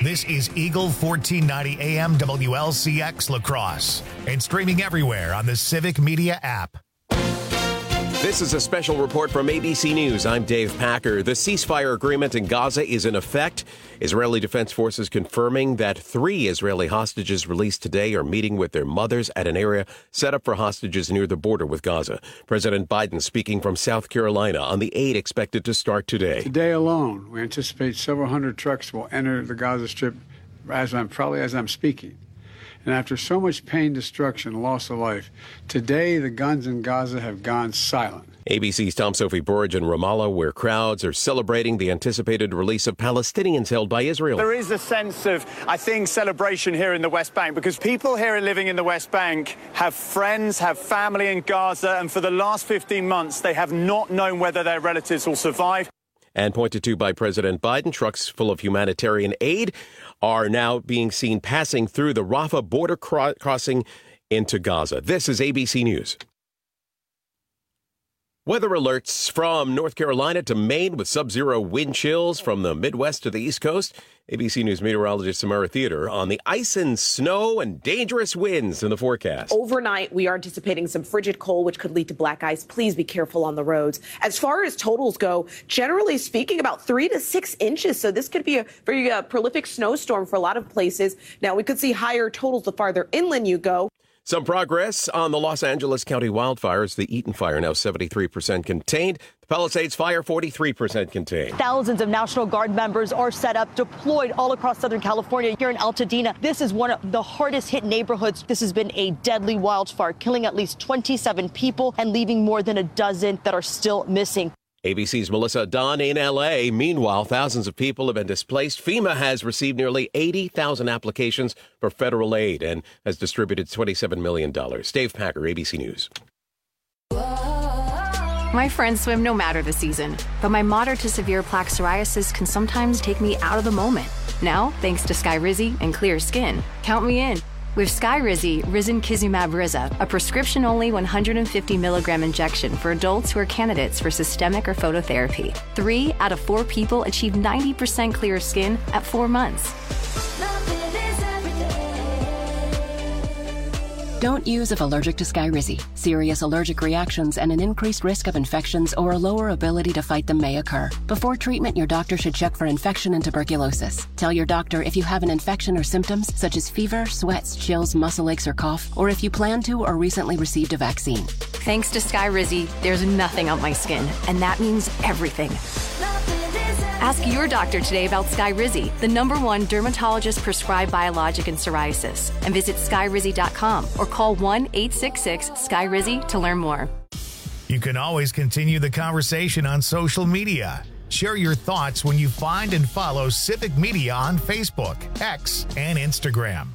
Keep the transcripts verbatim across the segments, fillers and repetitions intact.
This is Eagle fourteen ninety A M W L C X La Crosse and streaming everywhere on the Civic Media app. This is a special report from A B C News. I'm Dave Packer. The ceasefire agreement in Gaza is in effect. Israeli Defense Forces confirming that three Israeli hostages released today are meeting with their mothers at an area set up for hostages near the border with Gaza. President Biden speaking from South Carolina on the aid expected to start today. Today alone, we anticipate several hundred trucks will enter the Gaza Strip as I'm probably as I'm speaking. And after so much pain, destruction, loss of life, today the guns in Gaza have gone silent. A B C's Tom Sophie Burge in Ramallah, where crowds are celebrating the anticipated release of Palestinians held by Israel. There is a sense of, I think, celebration here in the West Bank because people here living in the West Bank have friends, have family in Gaza, and for the last fifteen months, they have not known whether their relatives will survive. And pointed to by President Biden, trucks full of humanitarian aid are now being seen passing through the Rafah border cro- crossing into Gaza. This is A B C News. Weather alerts from North Carolina to Maine with sub-zero wind chills from the Midwest to the East Coast. A B C News meteorologist Samara Theater on the ice and snow and dangerous winds in the forecast. Overnight, we are anticipating some frigid cold, which could lead to black ice. Please be careful on the roads. As far as totals go, generally speaking, about three to six inches. So this could be a very uh, prolific snowstorm for a lot of places. Now, we could see higher totals the farther inland you go. Some progress on the Los Angeles County wildfires. The Eaton fire now seventy-three percent contained. The Palisades fire forty-three percent contained. Thousands of National Guard members are set up, deployed all across Southern California. Here in Altadena, this is one of the hardest hit neighborhoods. This has been a deadly wildfire, killing at least twenty-seven people and leaving more than a dozen that are still missing. A B C's Melissa Dunn in L A. Meanwhile, thousands of people have been displaced. FEMA has received nearly eighty thousand applications for federal aid and has distributed twenty-seven million dollars. Dave Packer, A B C News. My friends swim no matter the season, but my moderate to severe plaque psoriasis can sometimes take me out of the moment. Now, thanks to Skyrizi and Clear Skin, count me in. With Skyrizi, Risankizumab Riza, a prescription-only one hundred fifty milligram injection for adults who are candidates for systemic or phototherapy. Three out of four people achieve ninety percent clear skin at four months. Don't use if allergic to Skyrizi. Serious allergic reactions and an increased risk of infections or a lower ability to fight them may occur. Before treatment, your doctor should check for infection and tuberculosis. Tell your doctor if you have an infection or symptoms such as fever, sweats, chills, muscle aches, or cough, or if you plan to or recently received a vaccine. Thanks to Skyrizi, there's nothing on my skin, and that means everything. Ask your doctor today about Skyrizi, the number one dermatologist-prescribed biologic in psoriasis, and visit skyrizi dot com or call one eight six six Skyrizi to learn more. You can always continue the conversation on social media. Share your thoughts when you find and follow Civic Media on Facebook, X, and Instagram.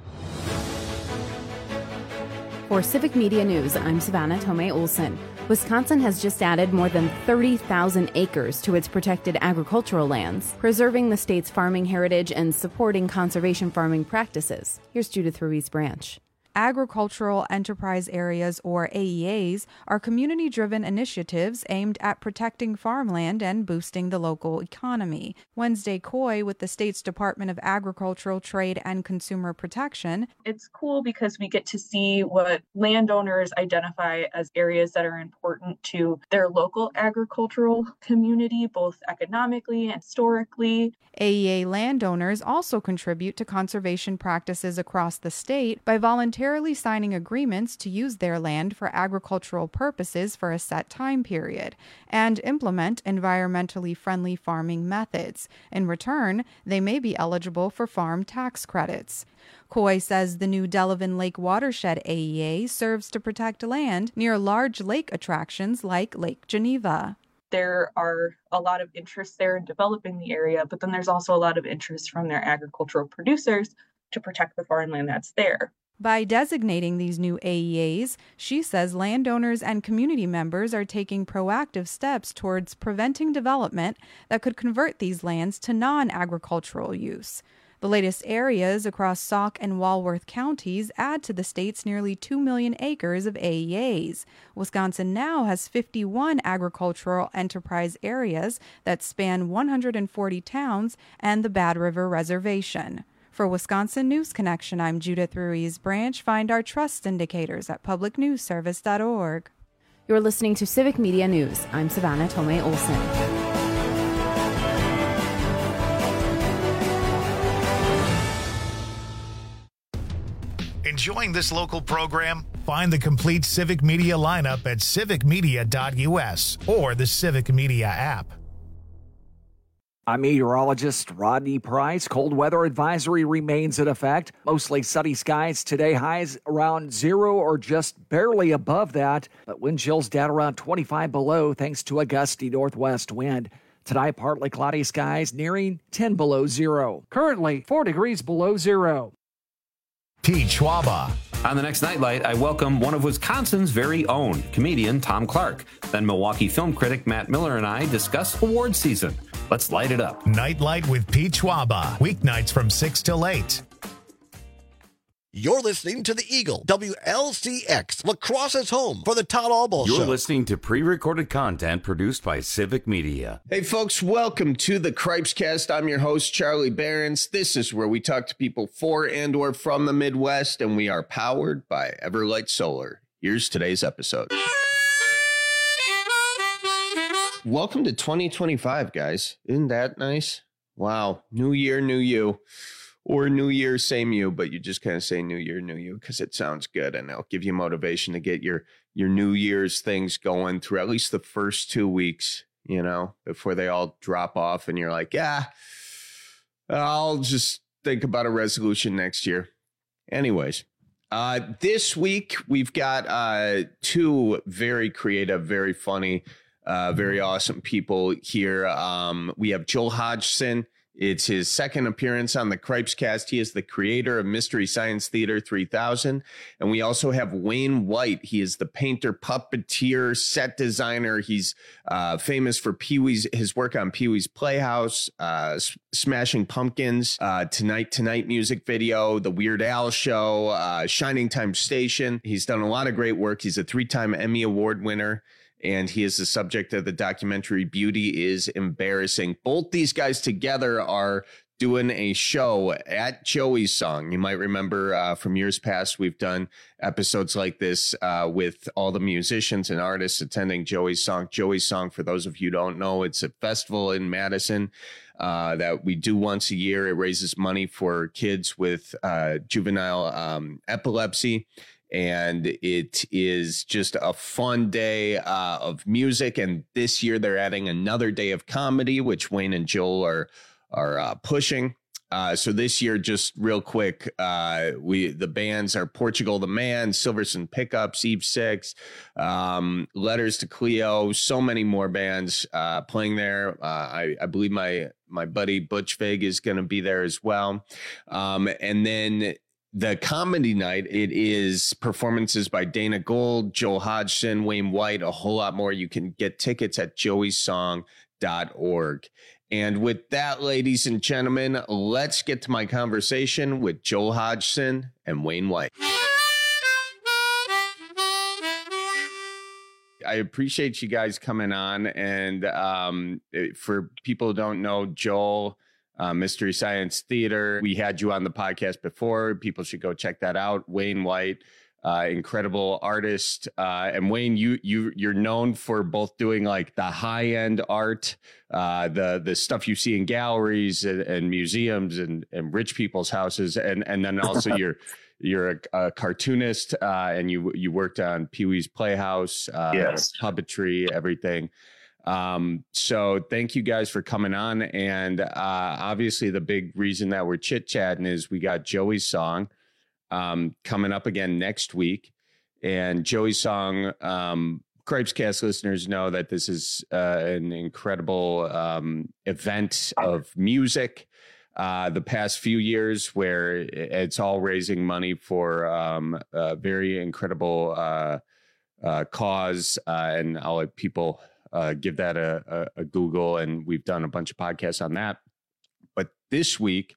For Civic Media News, I'm Savannah Tomei Olson. Wisconsin has just added more than thirty thousand acres to its protected agricultural lands, preserving the state's farming heritage and supporting conservation farming practices. Here's Judith Ruiz Branch. Agricultural Enterprise Areas, or A E As, are community-driven initiatives aimed at protecting farmland and boosting the local economy. Wednesday Coy with the state's Department of Agricultural Trade and Consumer Protection. It's cool because we get to see what landowners identify as areas that are important to their local agricultural community, both economically and historically. A E A landowners also contribute to conservation practices across the state by volunteering voluntarily signing agreements to use their land for agricultural purposes for a set time period and implement environmentally friendly farming methods. In return, they may be eligible for farm tax credits. Coy says the new Delavan Lake Watershed A E A serves to protect land near large lake attractions like Lake Geneva. There are a lot of interest there in developing the area, but then there's also a lot of interest from their agricultural producers to protect the farmland that's there. By designating these new A E As, she says landowners and community members are taking proactive steps towards preventing development that could convert these lands to non-agricultural use. The latest areas across Sauk and Walworth counties add to the state's nearly two million acres of A E As. Wisconsin now has fifty-one agricultural enterprise areas that span one hundred forty towns and the Bad River Reservation. For Wisconsin News Connection, I'm Judith Ruiz Branch. Find our trust indicators at public news service dot org. You're listening to Civic Media News. I'm Savannah Tomei Olson. Enjoying this local program? Find the complete Civic Media lineup at civic media dot u s or the Civic Media app. I'm meteorologist Rodney Price. Cold weather advisory remains in effect. Mostly sunny skies today, highs around zero or just barely above that, but wind chills down around twenty-five below thanks to a gusty northwest wind. Tonight, partly cloudy skies nearing ten below zero. Currently, four degrees below zero. Pete Schwaba. On the next Nightlight, I welcome one of Wisconsin's very own, comedian Tom Clark. Then Milwaukee film critic Matt Miller and I discuss award season. Let's light it up. Nightlight with Pete Schwaba. Weeknights from six till eight. You're listening to the Eagle, W L C X, Lacrosse's home for the Todd Albo Show. You're listening to pre-recorded content produced by Civic Media. Hey folks, welcome to the Cripescast. I'm your host, Charlie Behrens. This is where we talk to people for and or from the Midwest, and we are powered by Everlight Solar. Here's today's episode. Welcome to twenty twenty-five, guys. Isn't that nice? Wow. New year, new you. Or New Year, same you, but you just kind of say New Year, new you because it sounds good and it'll give you motivation to get your your New Year's things going through at least the first two weeks, you know, before they all drop off and you're like, yeah, I'll just think about a resolution next year. Anyways, uh, this week we've got uh, two very creative, very funny, uh, very awesome people here. Um, we have Joel Hodgson. It's his second appearance on the Cripescast. He is the creator of Mystery Science Theater three thousand. And we also have Wayne White. He is the painter, puppeteer, set designer. He's uh, famous for Pee-wee's, his work on Pee-wee's Playhouse, uh, S- Smashing Pumpkins, uh, Tonight Tonight music video, The Weird Al Show, uh, Shining Time Station. He's done a lot of great work. He's a three-time Emmy Award winner. And he is the subject of the documentary Beauty is Embarrassing. Both these guys together are doing a show at Joey's Song. You might remember uh, from years past, we've done episodes like this uh, with all the musicians and artists attending Joey's Song. Joey's Song, for those of you who don't know, it's a festival in Madison uh, that we do once a year. It raises money for kids with uh, juvenile um, epilepsy. And it is just a fun day uh, of music. And this year they're adding another day of comedy, which Wayne and Joel are are uh, pushing. Uh, so this year, just real quick, uh, we the bands are Portugal the Man, Silverson Pickups, Eve Six, um, Letters to Cleo, so many more bands uh, playing there. Uh, I, I believe my my buddy Butch Vig is going to be there as well. Um, and then the comedy night, it is performances by Dana Gold, Joel Hodgson, Wayne White, a whole lot more. You can get tickets at joey song dot org. And with that, ladies and gentlemen, let's get to my conversation with Joel Hodgson and Wayne White. I appreciate you guys coming on. And um, for people who don't know, Joel, Uh, Mystery Science Theater. We had you on the podcast before. People should go check that out. Wayne White, uh, incredible artist. Uh, and Wayne, you you you're known for both doing like the high end art, uh, the the stuff you see in galleries and, and museums and, and rich people's houses, and and then also you're you're a, a cartoonist, uh, and you you worked on Pee-wee's Playhouse, uh, yes. puppetry, everything. Um, so thank you guys for coming on. And, uh, obviously the big reason that we're chit chatting is we got Joey's Song, um, coming up again next week. And Joey's Song, um, Cripescast listeners know that this is, uh, an incredible, um, event of music, uh, the past few years where it's all raising money for, um, a very incredible, uh, uh, cause, uh, and I'll let people Uh, give that a, a, a Google, and we've done a bunch of podcasts on that. But this week,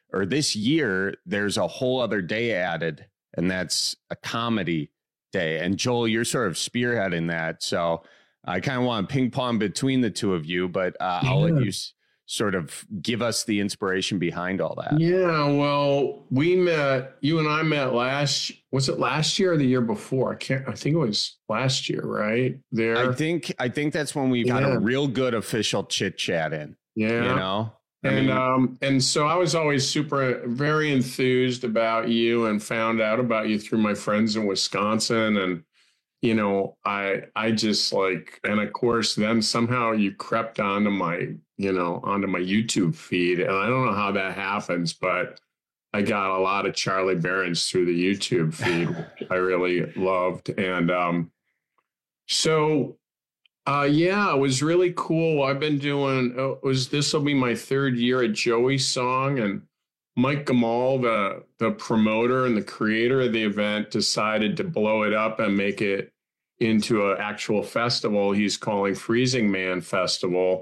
or this year, there's a whole other day added, and that's a comedy day. And Joel, you're sort of spearheading that. So I kind of want to ping pong between the two of you, but uh, yeah. I'll let you s- sort of give us the inspiration behind all that. Yeah, well, we met, you and I met last, was it last year or the year before? I can't, I think it was last year, right? There. I think, I think that's when we got yeah. a real good official chit chat in. Yeah. You know? I And mean, um and so I was always super very enthused about you and found out about you through my friends in Wisconsin. And you know, I I just like, and of course then somehow you crept onto my, you know, onto my YouTube feed. And I don't know how that happens, but I got a lot of Charlie Berens through the YouTube feed, which I really loved. And um so Uh, yeah, it was really cool. I've been doing, uh, was this will be my third year at Joey's Song, and Mike Gamal, the the promoter and the creator of the event, decided to blow it up and make it into an actual festival he's calling Freezing Man Festival.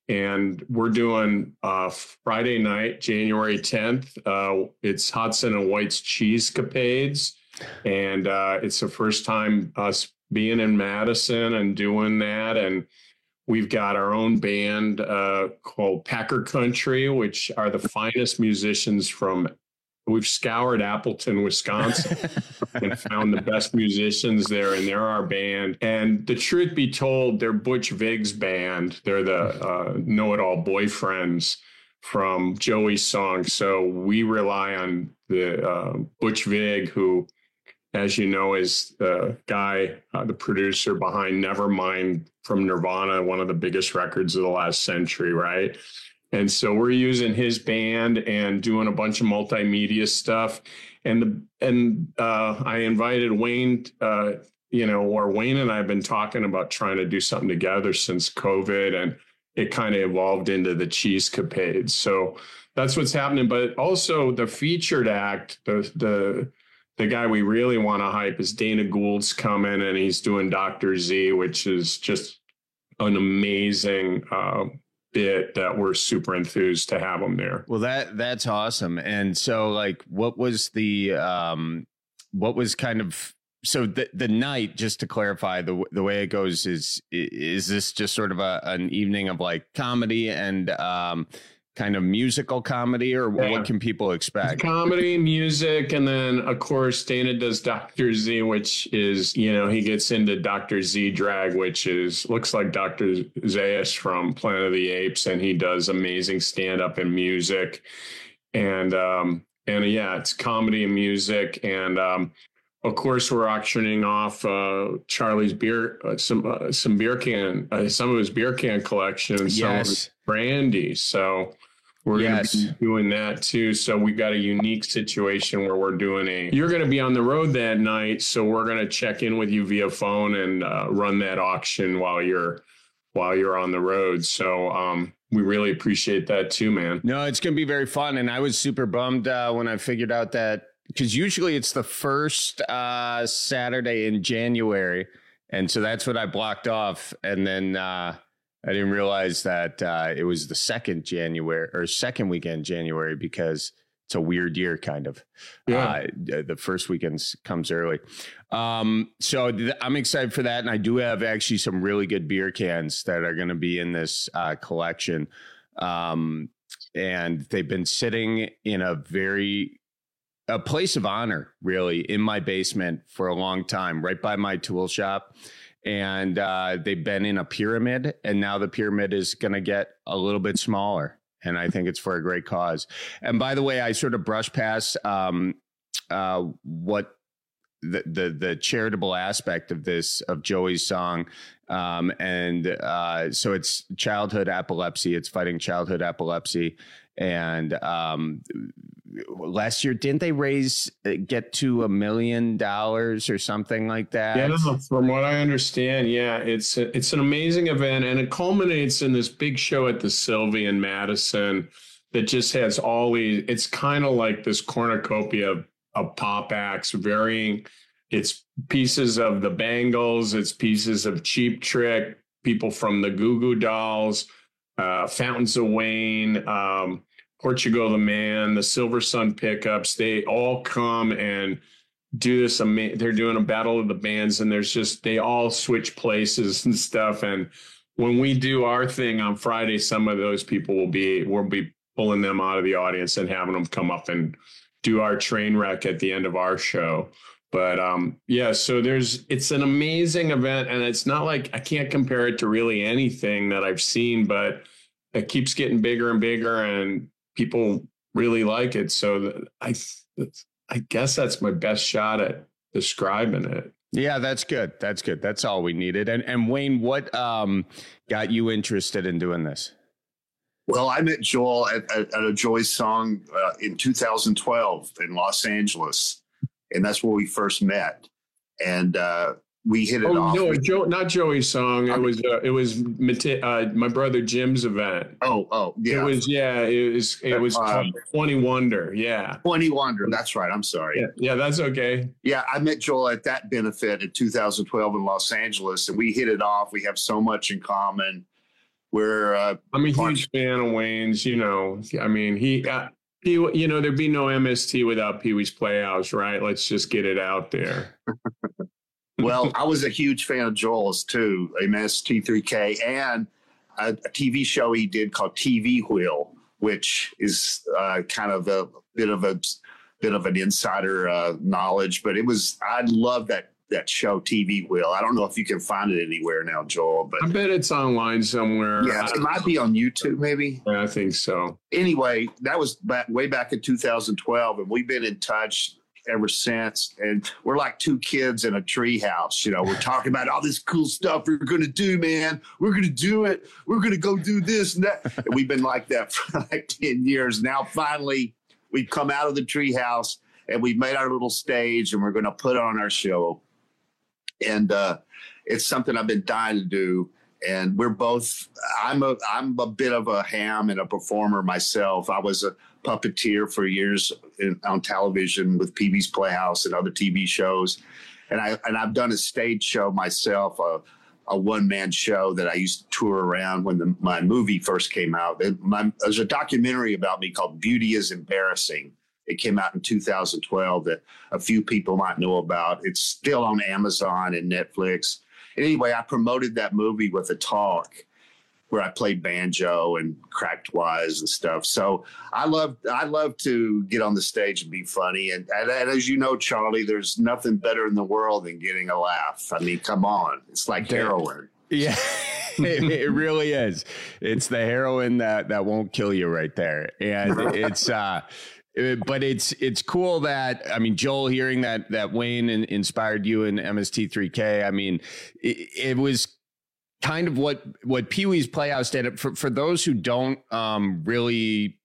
And we're doing uh, Friday night, January tenth. Uh, it's Hudson and White's Cheesecapades. And uh, it's the first time us being in Madison and doing that. And we've got our own band uh, called Packer Country, which are the finest musicians from, we've scoured Appleton, Wisconsin and found the best musicians there. And they're our band. And the truth be told, they're Butch Vig's band. They're the uh, know-it-all boyfriends from Joey's Song. So we rely on the uh, Butch Vig, who, as you know, is the guy, uh, the producer behind Nevermind from Nirvana, one of the biggest records of the last century, right? And so we're using his band and doing a bunch of multimedia stuff. And the and uh, I invited Wayne, uh, you know, or Wayne and I have been talking about trying to do something together since COVID, and it kind of evolved into the Cheesecapades. So that's what's happening. But also the featured act, the the The guy we really want to hype is Dana Gould's coming, and he's doing Doctor Z, which is just an amazing uh, bit that we're super enthused to have him there. Well, that that's awesome. And so, like, what was the um, what was kind of so the the night? Just to clarify, the the way it goes is is this just sort of a an evening of like comedy and um, kind of musical comedy, or yeah. what can people expect? Comedy, music, and then of course Dana does Doctor Z, which is, you know, he gets into Doctor Z drag, which is looks like Doctor Zaius from Planet of the Apes, and he does amazing stand up and music, and um, and yeah, it's comedy and music, and um, of course we're auctioning off uh, Charlie's beer, uh, some uh, some beer can, uh, some of his beer can collection, and some yes. of his brandy. So we're yes. going to be doing that too. So we've got a unique situation where we're doing a, you're going to be on the road that night. So we're going to check in with you via phone and uh, run that auction while you're, while you're on the road. So um, we really appreciate that too, man. No, it's going to be very fun. And I was super bummed uh, when I figured out that, because usually it's the first uh, Saturday in January. And so that's what I blocked off. And then uh, I didn't realize that uh, it was the second January or second weekend January, because it's a weird year, kind of. Yeah. Uh, the first weekend comes early. Um, so th- I'm excited for that. And I do have actually some really good beer cans that are going to be in this uh, collection. Um, and they've been sitting in a very, a place of honor, really, in my basement for a long time, right by my tool shop. And uh, they've been in a pyramid, and now the pyramid is going to get a little bit smaller. And I think it's for a great cause. And by the way, I sort of brushed past um, uh, what the, the the charitable aspect of this, of Joey's Song. Um, and uh, so it's childhood epilepsy. It's fighting childhood epilepsy. And um, last year, didn't they raise, get to a million dollars or something like that? Yeah, from what I understand, yeah, it's a, it's an amazing event, and it culminates in this big show at the Sylvie in Madison that just has all these. It's kind of like this cornucopia of, of pop acts, varying. It's pieces of the Bangles, it's pieces of Cheap Trick, people from the Goo Goo Dolls, uh, Fountains of Wayne. Um, Portugal the Man, the Silver Sun Pickups, they all come and do this. Ama- they're doing a battle of the bands, and there's just, they all switch places and stuff. And when we do our thing on Friday, some of those people will be, we'll be pulling them out of the audience and having them come up and do our train wreck at the end of our show. But um, yeah, so there's, it's an amazing event, and it's not like, I can't compare it to really anything that I've seen, but it keeps getting bigger and bigger, and people really like it. So that I, I guess that's my best shot at describing it. Yeah, that's good. That's good. That's all we needed. And and Wayne, what um, got you interested in doing this? Well, I met Joel at, at, at a Joyce song uh, in two thousand twelve in Los Angeles, and that's where we first met. And uh, we hit it oh, off. No, Joe, not Joey's song. It was uh, it was uh, my brother Jim's event. Oh, oh, yeah. It was yeah. It was it was um, twenty Wonder. Yeah, twenty Wonder. That's right. I'm sorry. Yeah, yeah, that's okay. Yeah, I met Joel at that benefit in two thousand twelve in Los Angeles, and we hit it off. We have so much in common. We're uh, I'm a huge fan of Wayne's. You know, I mean, he. Uh, he, you know, there'd be no M S T without Pee Wee's Playhouse, right? Let's just get it out there. Well, I was a huge fan of Joel's too, M S T three K, and a, a T V show he did called T V Wheel, which is uh, kind of a bit of a bit of an insider uh, knowledge. But it was, I love that that show, T V Wheel. I don't know if you can find it anywhere now, Joel, but I bet it's online somewhere. Yeah, it might be on YouTube, maybe. Yeah, I think so. Anyway, that was back way back in two thousand twelve, and we've been in touch ever since. And we're like two kids in a tree house. You know, we're talking about all this cool stuff we're going to do, man. We're going to do it. We're going to go do this and that. And we've been like that for like ten years. Now, finally, we've come out of the tree house and we've made our little stage, and we're going to put on our show. And uh, it's something I've been dying to do. And we're both, I'm a, I'm a bit of a ham and a performer myself. I was a puppeteer for years in, on television with Pee Wee's Playhouse and other T V shows. And I, and I've done a stage show myself, a, a one man show that I used to tour around when the, my movie first came out. And my, there's a documentary about me called Beauty is Embarrassing. It came out in two thousand twelve that a few people might know about. It's still on Amazon and Netflix. Anyway, I promoted that movie with a talk where I played banjo and cracked wise and stuff. So I love I love to get on the stage and be funny. And, and, and as you know, Charlie, there's nothing better in the world than getting a laugh. I mean, come on. It's like heroin. Yeah, it, it really is. It's the heroin that, that won't kill you right there. And it's uh but it's it's cool that, I mean, Joel, hearing that that Wayne in, inspired you in M S T three K. I mean, it, it was kind of what what Pee Wee's Playhouse did. For for those who don't um, really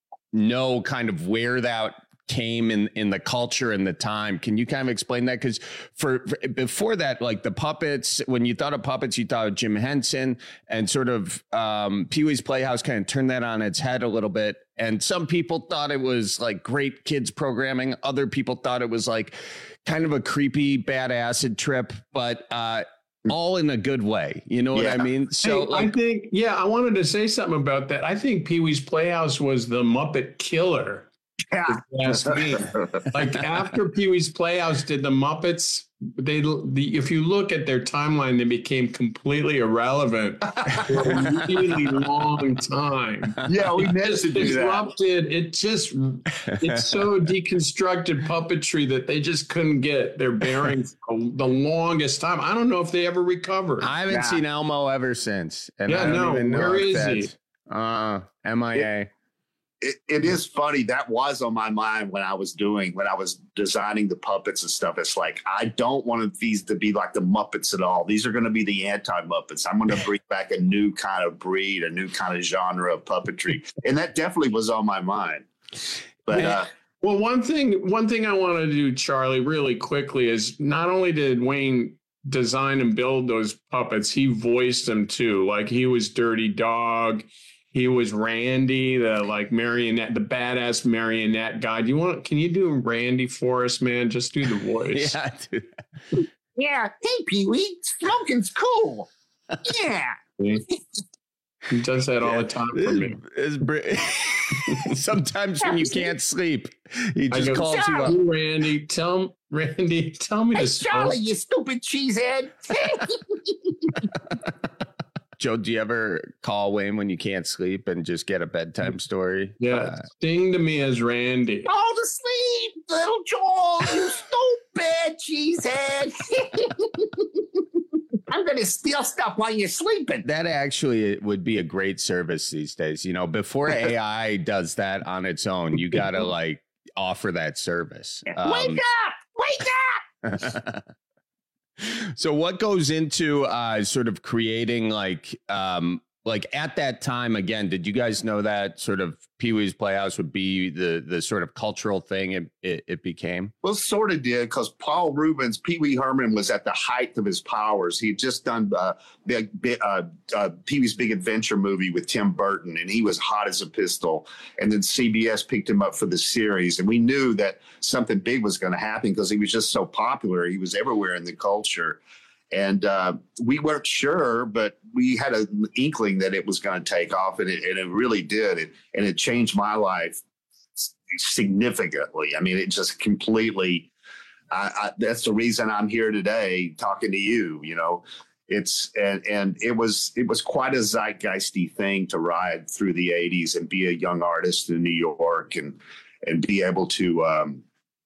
know kind of where that came in in the culture and the time, can you kind of explain that? Because for, for before that, like the puppets, when you thought of puppets, you thought of Jim Henson, and sort of um, Pee Wee's Playhouse kind of turned that on its head a little bit. And some people thought it was like great kids programming. Other people thought it was like kind of a creepy bad acid trip, but uh, all in a good way. You know yeah. what I mean? So hey, like, I think, yeah, I wanted to say something about that. I think Pee Wee's Playhouse was the Muppet killer. Yeah. Ask me. Like after Pee Wee's Playhouse did the Muppets, they the if you look at their timeline, they became completely irrelevant for a really long time. Yeah, we it meant just to do disrupted. That. It just it's so deconstructed puppetry that they just couldn't get their bearings the longest time. I don't know if they ever recovered. I haven't nah. seen Elmo ever since. And yeah, I don't no. even know where is he? Uh, M I A. It, It, it is funny. That was on my mind when I was doing, when I was designing the puppets and stuff. It's like, I don't want these to be like the Muppets at all. These are going to be the anti-Muppets. I'm going to bring back a new kind of breed, a new kind of genre of puppetry. And that definitely was on my mind. But, uh, well, one thing, one thing I want to do, Charlie, really quickly is not only did Wayne design and build those puppets, he voiced them too. Like he was Dirty Dog. He was Randy, the like marionette, the badass marionette guy. Do you want? Can you do Randy for us, man? Just do the voice. Yeah, do that. Yeah. Hey, Pee Wee, smoking's cool. Yeah. He does that all the time for me. Sometimes when you can't sleep, he just go, calls you up. Randy, tell Randy, tell me Hey, to Charlie, you stupid cheesehead. Joe, do you ever call Wayne when you can't sleep and just get a bedtime story? Yeah, Uh, sing to me as Randy. Fall to sleep, little Joel, you stupid cheesehead. I'm going to steal stuff while you're sleeping. That actually would be a great service these days. You know, before A I does that on its own, you got to like offer that service. Um, Wake up! Wake up! So what goes into uh, sort of creating like um, like at that time, again, did you guys know that sort of Pee-wee's Playhouse would be the the sort of cultural thing it, it, it became? Well, sort of did, because Paul Reubens, Pee Wee Herman was at the height of his powers. He had just done uh, big, big, uh, uh, Pee-wee's Big Adventure movie with Tim Burton, and he was hot as a pistol. And then C B S picked him up for the series, and we knew that something big was going to happen because he was just so popular. He was everywhere in the culture. And uh, we weren't sure, but we had an inkling that it was going to take off, and it, and it really did. It, and it changed my life significantly. I mean, it just completely, I, I, that's the reason I'm here today talking to you, you know. It's and and it was it was quite a zeitgeisty thing to ride through the eighties and be a young artist in New York and and be able to um,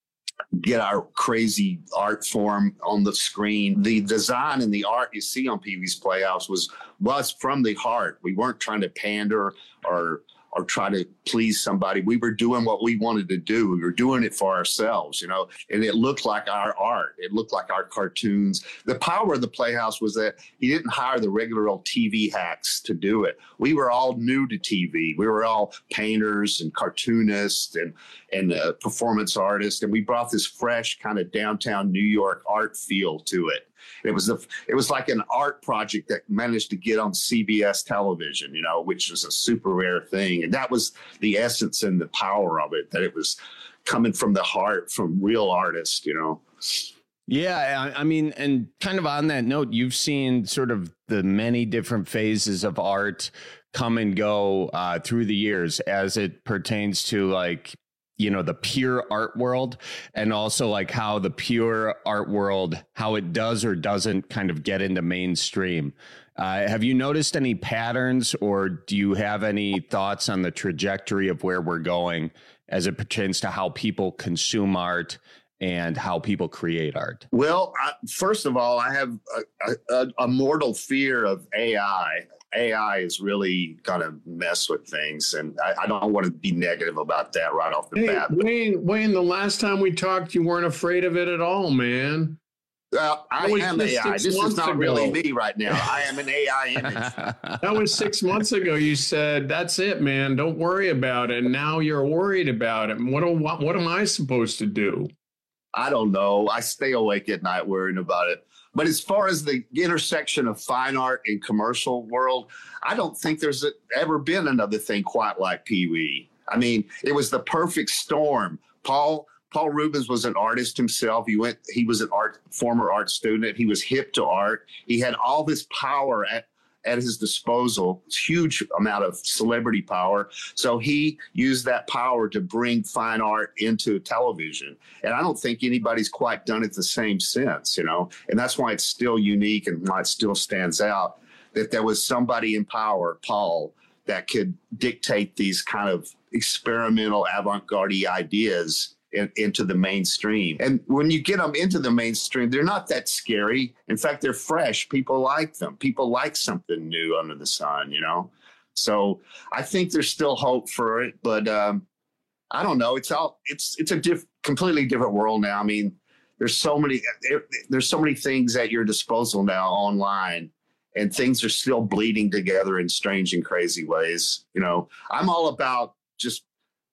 get our crazy art form on the screen. The design and the art you see on Pee-wee's Playhouse was was from the heart. We weren't trying to pander or or try to please somebody. We were doing what we wanted to do. We were doing it for ourselves, you know, and it looked like our art. It looked like our cartoons. The power of the Playhouse was that he didn't hire the regular old T V hacks to do it. We were all new to T V. We were all painters and cartoonists and, and uh, performance artists. And we brought this fresh kind of downtown New York art feel to it. It was a, it was like an art project that managed to get on C B S television, you know, which was a super rare thing. And that was the essence and the power of it, that it was coming from the heart, from real artists, you know. Yeah, I, I mean, and kind of on that note, you've seen sort of the many different phases of art come and go uh, through the years as it pertains to like, you know, the pure art world, and also like how the pure art world, how it does or doesn't kind of get into mainstream. Uh, have you noticed any patterns, or do you have any thoughts on the trajectory of where we're going as it pertains to how people consume art and how people create art? Well, I, first of all, I have a, a, a mortal fear of A I. A I is really going to mess with things, and I, I don't want to be negative about that right off the Hey, bat. Wayne, Wayne, the last time we talked, you weren't afraid of it at all, man. Uh, I That was am just A I. six This is months not ago. really me right now. I am an A I image. That was six months ago. You said, that's it, man. Don't worry about it. And now you're worried about it. What, do- what, what am I supposed to do? I don't know. I stay awake at night worrying about it. But as far as the intersection of fine art and commercial world, I don't think there's a, ever been another thing quite like Pee-wee. I mean, it was the perfect storm. Paul Paul Reubens was an artist himself. He went. He was an art former art student. He was hip to art. He had all this power at at his disposal, huge amount of celebrity power. So he used that power to bring fine art into television. And I don't think anybody's quite done it the same since, you know, and that's why it's still unique and why it still stands out, that there was somebody in power, Paul, that could dictate these kind of experimental avant-garde ideas In, into the mainstream. And when you get them into the mainstream, they're not that scary. In fact, they're fresh. People like them. People like something new under the sun, you know? So I think there's still hope for it, but um, I don't know. It's all, it's, it's a diff, completely different world now. I mean, there's so many, there's so many things at your disposal now online, and things are still bleeding together in strange and crazy ways. You know, I'm all about just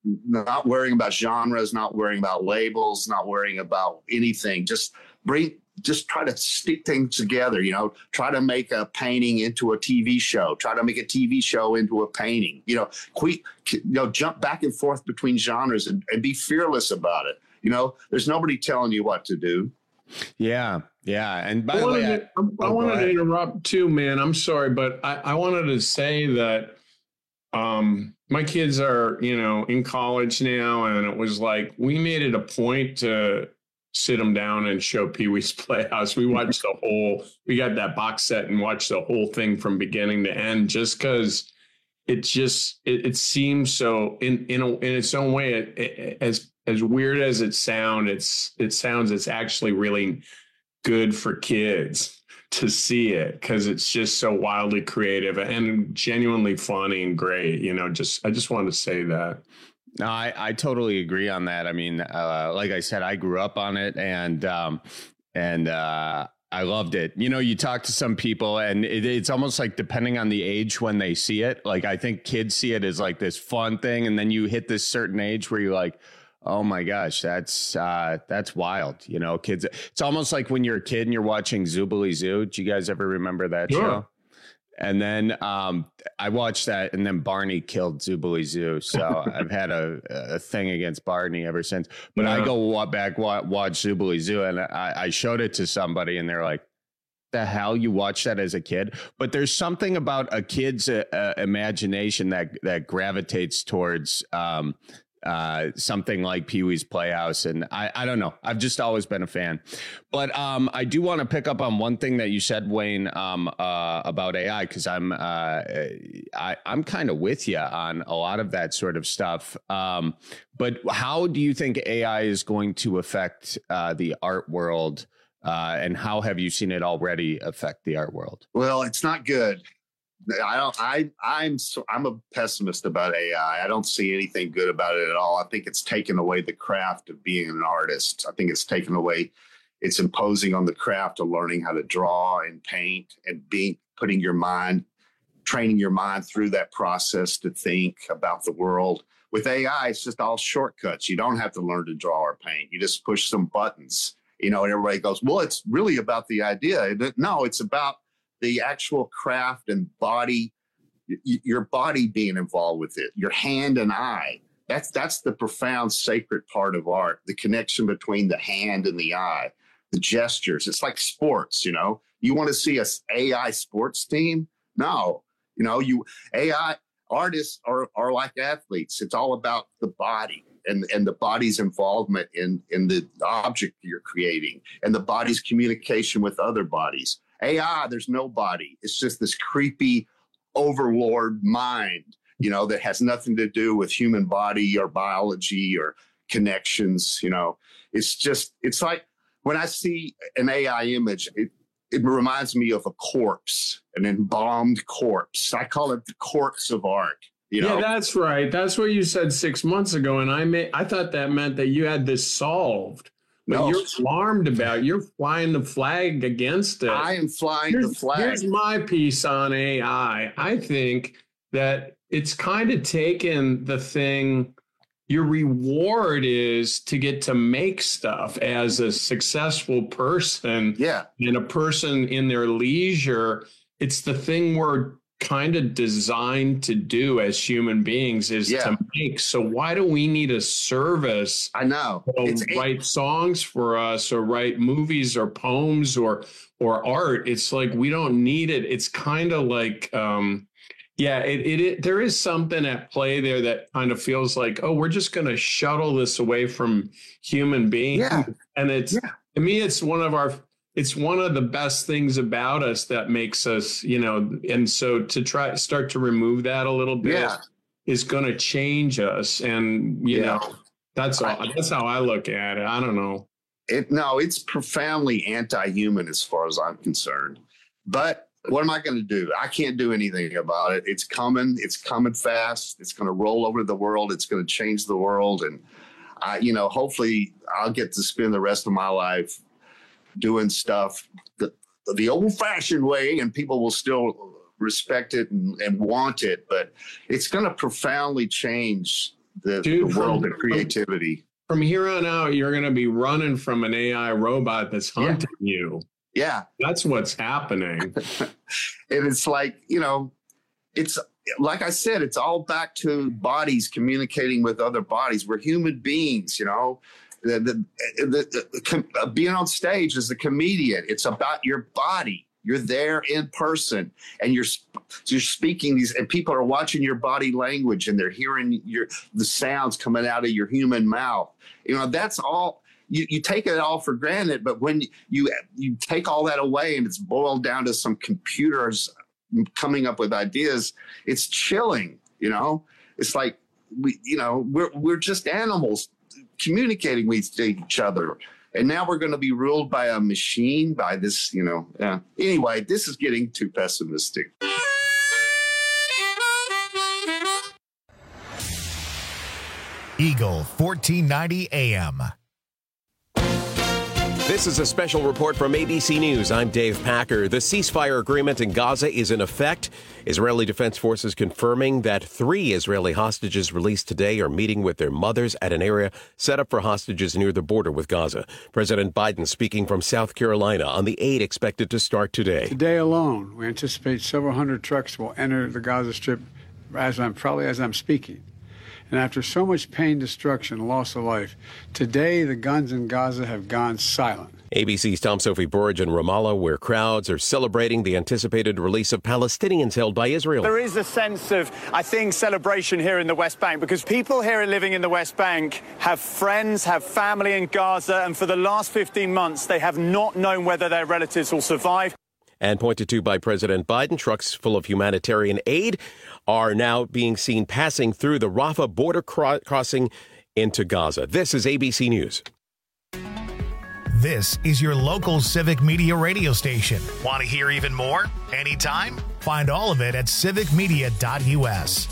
not worrying about genres, not worrying about labels, not worrying about anything. Just bring, just try to stick things together, you know, try to make a painting into a T V show, try to make a T V show into a painting, you know, quick, you know, jump back and forth between genres and, and be fearless about it. You know, there's nobody telling you what to do. Yeah, yeah. And by I the way, wanted, I, to, I oh, wanted to interrupt too, man. I'm sorry, but I, I wanted to say that um, my kids are, you know, in college now, and it was like we made it a point to sit them down and show Pee-wee's Playhouse. We watched the whole, we got that box set and watched the whole thing from beginning to end, just because it just it, it seems so in in, a, in its own way, it, it, as as weird as it sounds, it's it sounds it's actually really good for kids to see it, because it's just so wildly creative and genuinely funny and great. You know, just I just wanted to say that. No, I, I totally agree on that. I mean, uh, like I said, I grew up on it, and um, and uh, I loved it. You know, you talk to some people, and it, it's almost like depending on the age when they see it. Like, I think kids see it as like this fun thing, and then you hit this certain age where you're like, oh my gosh, that's uh, that's wild. You know, kids. It's almost like when you're a kid and you're watching Zoobilee Zoo. Do you guys ever remember that Sure. show? And then um, I watched that, and then Barney killed Zoobilee Zoo. So I've had a, a thing against Barney ever since. But yeah. I go walk back, watch, watch Zoobilee Zoo, and I, I showed it to somebody, and they're like, the hell, you watch that as a kid? But there's something about a kid's uh, uh, imagination that that gravitates towards um, uh, something like Pee-wee's Playhouse. And I, I don't know. I've just always been a fan. But um, I do want to pick up on one thing that you said, Wayne, um, uh, about A I, because I'm uh, I, I'm kind of with you on a lot of that sort of stuff. Um, but how do you think A I is going to affect uh, the art world? Uh, and how have you seen it already affect the art world? Well, it's not good. I don't. I. I'm. So, I'm a pessimist about A I. I don't see anything good about it at all. I think it's taken away the craft of being an artist. I think it's taken away. It's imposing on the craft of learning how to draw and paint and being putting your mind, training your mind through that process to think about the world. With A I, it's just all shortcuts. You don't have to learn to draw or paint. You just push some buttons. You know, and everybody goes, well, it's really about the idea. No, it's about the actual craft and body, your body being involved with it, your hand and eye. That's that's the profound sacred part of art, the connection between the hand and the eye, the gestures. It's like sports, you know. You want to see a A I sports team? No. You know, you A I artists are, are like athletes. It's all about the body. And, and the body's involvement in, in the object you're creating, and the body's communication with other bodies. A I, there's no body. It's just this creepy overlord mind, you know, that has nothing to do with human body or biology or connections. You know, it's just, it's like when I see an A I image, it, it reminds me of a corpse, an embalmed corpse. I call it the corpse of art. You know? Yeah, that's right. That's what you said six months ago, and I may, I thought that meant that you had this solved. But no. You're alarmed about. You're flying the flag against it. I am flying here's, the flag. Here's my piece on A I. I think that it's kind of taken the thing. Your reward is to get to make stuff as a successful person. Yeah, and a person in their leisure. It's the thing we're kind of designed to do as human beings is yeah. to make. So why do we need a service? I know. It's write songs for us or write movies or poems or or art. It's like we don't need it. It's kind of like um yeah, it, it it there is something at play there that kind of feels like, oh, we're just going to shuttle this away from human beings. Yeah. And it's yeah. to me it's one of our It's one of the best things about us that makes us, you know, and so to try start to remove that a little bit yeah. is going to change us. And, you yeah. know, that's all, that's how I look at it. I don't know. It, no, it's profoundly anti-human as far as I'm concerned. But what am I going to do? I can't do anything about it. It's coming. It's coming fast. It's going to roll over the world. It's going to change the world. And, I, you know, hopefully I'll get to spend the rest of my life doing stuff the, the old-fashioned way, and people will still respect it and, and want it, but it's going to profoundly change the, Dude, the world from, of creativity. From, from here on out, you're going to be running from an A I robot that's hunting yeah. you. Yeah. That's what's happening. And it's like, you know, it's like I said, it's all back to bodies communicating with other bodies. We're human beings, you know. The, the, the, the, the, being on stage as a comedian, it's about your body. You're there in person, and you're you're speaking these, and people are watching your body language, and they're hearing your the sounds coming out of your human mouth. You know, that's all. You, you take it all for granted, but when you you take all that away, and it's boiled down to some computers coming up with ideas, it's chilling. You know, it's like we, you know, we're we're just animals communicating with each other. And now we're going to be ruled by a machine, by this, you know. Yeah. Anyway, this is getting too pessimistic. Eagle fourteen ninety A M. This is a special report from A B C News. I'm Dave Packer. The ceasefire agreement in Gaza is in effect. Israeli Defense Forces confirming that three Israeli hostages released today are meeting with their mothers at an area set up for hostages near the border with Gaza. President Biden speaking from South Carolina on the aid expected to start today. Today alone, we anticipate several hundred trucks will enter the Gaza Strip as I'm probably as I'm speaking. And after so much pain, destruction, loss of life, today the guns in Gaza have gone silent. A B C's Tom Sophie Burge in Ramallah, where crowds are celebrating the anticipated release of Palestinians held by Israel. There is a sense of, I think, celebration here in the West Bank because people here living in the West Bank have friends, have family in Gaza, and for the last fifteen months, they have not known whether their relatives will survive. And pointed to by President Biden, trucks full of humanitarian aid are now being seen passing through the Rafah border cro- crossing into Gaza. This is A B C News. This is your local Civic Media radio station. Want to hear even more? Anytime? Find all of it at civic media dot U S.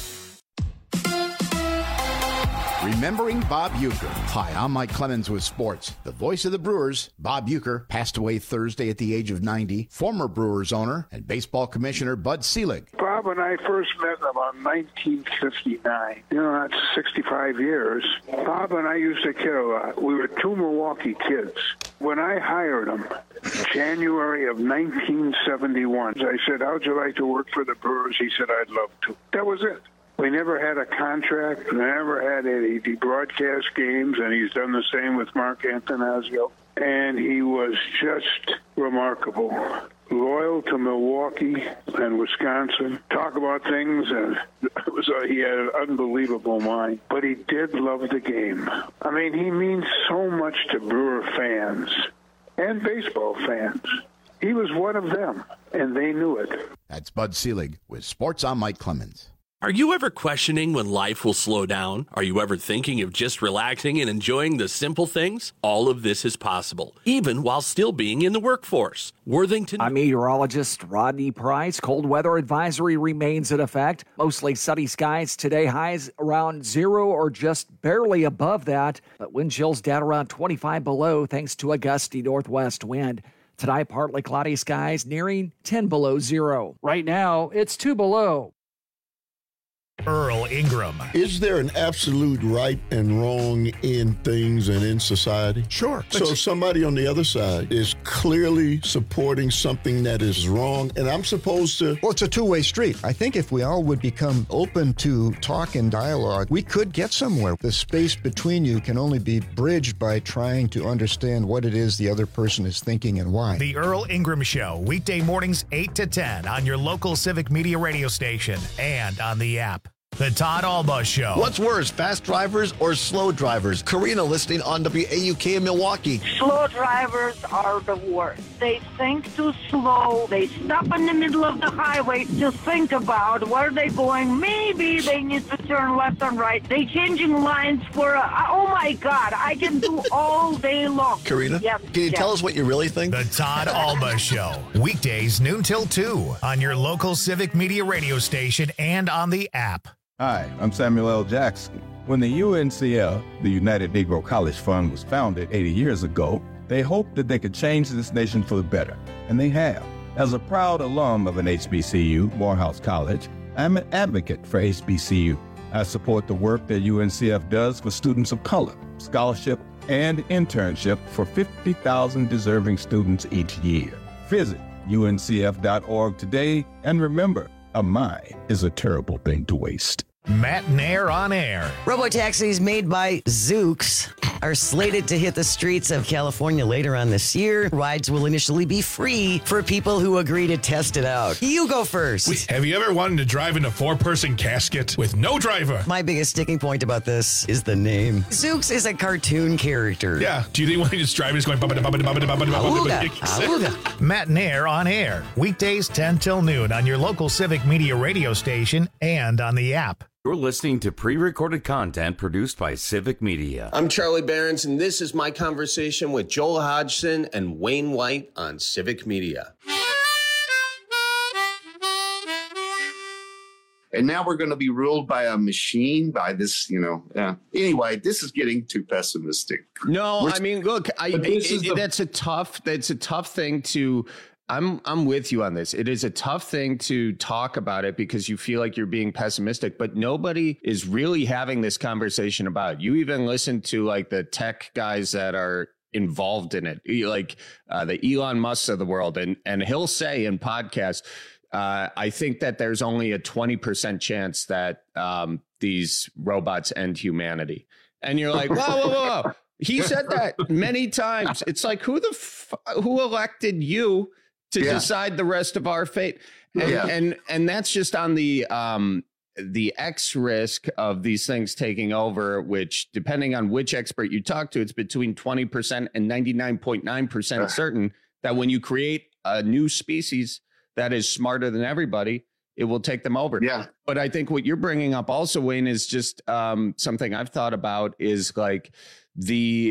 Remembering Bob Uecker. Hi, I'm Mike Clemens with sports. The voice of the Brewers, Bob Uecker, passed away Thursday at the age of ninety. Former Brewers owner and baseball commissioner Bud Selig. Bob and I first met about nineteen fifty-nine. You know, that's sixty-five years. Bob and I used to kid a lot. We were two Milwaukee kids. When I hired him, January of nineteen seventy-one, I said, how'd you like to work for the Brewers? He said, I'd love to. That was it. We never had a contract, never had any broadcast games, and he's done the same with Mark Antanasio. And he was just remarkable. Loyal to Milwaukee and Wisconsin. Talk about things, and it was a, he had an unbelievable mind. But he did love the game. I mean, he means so much to Brewer fans and baseball fans. He was one of them, and they knew it. That's Bud Selig with Sports. I'm Mike Clemens. Are you ever questioning when life will slow down? Are you ever thinking of just relaxing and enjoying the simple things? All of this is possible, even while still being in the workforce. Worthington. I'm meteorologist Rodney Price. Cold weather advisory remains in effect. Mostly sunny skies today, highs around zero or just barely above that. But wind chills down around twenty-five below thanks to a gusty northwest wind. Tonight, partly cloudy skies nearing ten below zero. Right now, it's two below. Earl Ingram. Is there an absolute right and wrong in things and in society? Sure. So if somebody on the other side is clearly supporting something that is wrong, and I'm supposed to... Well, it's a two-way street. I think if we all would become open to talk and dialogue, we could get somewhere. The space between you can only be bridged by trying to understand what it is the other person is thinking and why. The Earl Ingram Show, weekday mornings eight to ten on your local Civic Media radio station and on the app. The Todd Alba Show. What's worse, fast drivers or slow drivers? Karina listening on W A U K in Milwaukee. Slow drivers are the worst. They think too slow. They stop in the middle of the highway to think about where they're going. Maybe they need to turn left and right. They changing lines for, a, oh my God, I can do all day long. Karina, yes, can you yes. tell us what you really think? The Todd Alba Show. Weekdays noon till two on your local Civic Media radio station and on the app. Hi, I'm Samuel L. Jackson. When the U N C F, the United Negro College Fund, was founded eighty years ago, they hoped that they could change this nation for the better, and they have. As a proud alum of an H B C U, Morehouse College, I'm an advocate for H B C U. I support the work that U N C F does for students of color, scholarship, and internship for fifty thousand deserving students each year. Visit U N C F dot org today, and remember, A mind is a terrible thing to waste. Matt Nair on air. Robotaxis made by Zoox are slated to hit the streets of California later on this year. Rides will initially be free for people who agree to test it out. You go first. Wait, have you ever wanted to drive in a four-person casket with no driver? My biggest sticking point about this is the name. Zoox is a cartoon character. Yeah. Do you think when you just drive, it's going... Matt Nair on air. Weekdays ten till noon on your local Civic Media radio station and on the app. You're listening to pre-recorded content produced by Civic Media. I'm Charlie Behrens, and this is my conversation with Joel Hodgson and Wayne White on Civic Media. And now we're going to be ruled by a machine, by this, you know. Yeah. Anyway, this is getting too pessimistic. No, We're, I mean, look, I, it, it, the, that's a tough. That's a tough thing to. I'm I'm with you on this. It is a tough thing to talk about it because you feel like you're being pessimistic, but nobody is really having this conversation about it. You even listen to like the tech guys that are involved in it, like uh, the Elon Musk of the world, and and he'll say in podcasts, uh, I think that there's only a twenty percent chance that um, these robots end humanity, and you're like, whoa, whoa, whoa, whoa. He said that many times. It's like, who the f- who elected you to yeah. decide the rest of our fate? And, yeah. and and that's just on the um the X risk of these things taking over, which depending on which expert you talk to, it's between twenty percent and ninety-nine point nine percent certain that when you create a new species that is smarter than everybody, it will take them over. Yeah. But I think what you're bringing up also, Wayne, is just um something I've thought about is like the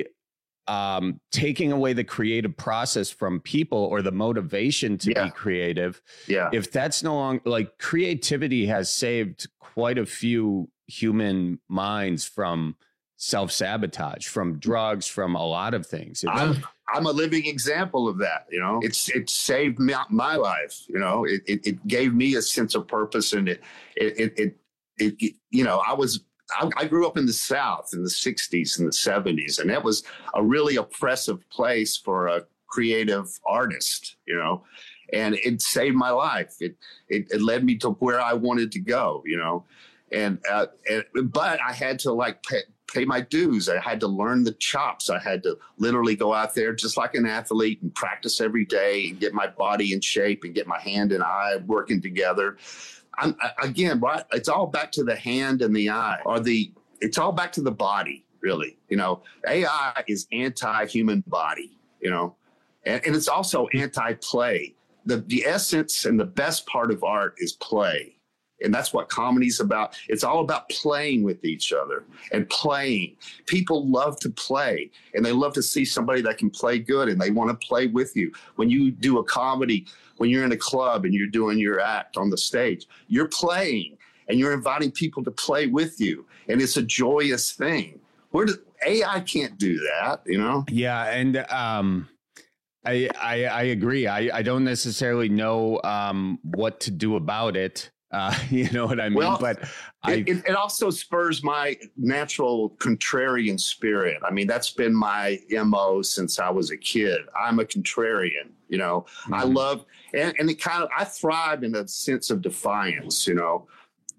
um, taking away the creative process from people or the motivation to yeah. be creative. Yeah. If that's no longer like creativity has saved quite a few human minds from self-sabotage, from drugs, from a lot of things. I'm, I'm a living example of that. You know, it's, it saved me, my life. You know, it, it, it gave me a sense of purpose, and it, it, it, it, it, it you know, I was, I, I grew up in the South in the sixties and the seventies, and that was a really oppressive place for a creative artist, you know, and it saved my life. It, it, it led me to where I wanted to go, you know, and, uh, and but I had to like pay, pay my dues. I had to learn the chops. I had to literally go out there just like an athlete and practice every day and get my body in shape and get my hand and eye working together. I'm, again, right? It's all back to the hand and the eye, or the. It's all back to the body, really. You know, A I is anti-human body. You know, and, and it's also anti-play. The the essence and the best part of art is play, and that's what comedy's about. It's all about playing with each other and playing. People love to play, and they love to see somebody that can play good, and they want to play with you. When you do a comedy, when you're in a club and you're doing your act on the stage, you're playing and you're inviting people to play with you. And it's a joyous thing. Where does A I can't do that, you know? Yeah. And um, I, I, I agree. I, I don't necessarily know um, what to do about it. Uh, you know what I mean? Well, but I, it, it also spurs my natural contrarian spirit. I mean, that's been my M O since I was a kid. I'm a contrarian, you know, mm-hmm. I love, and, and it kind of, I thrive in a sense of defiance, you know.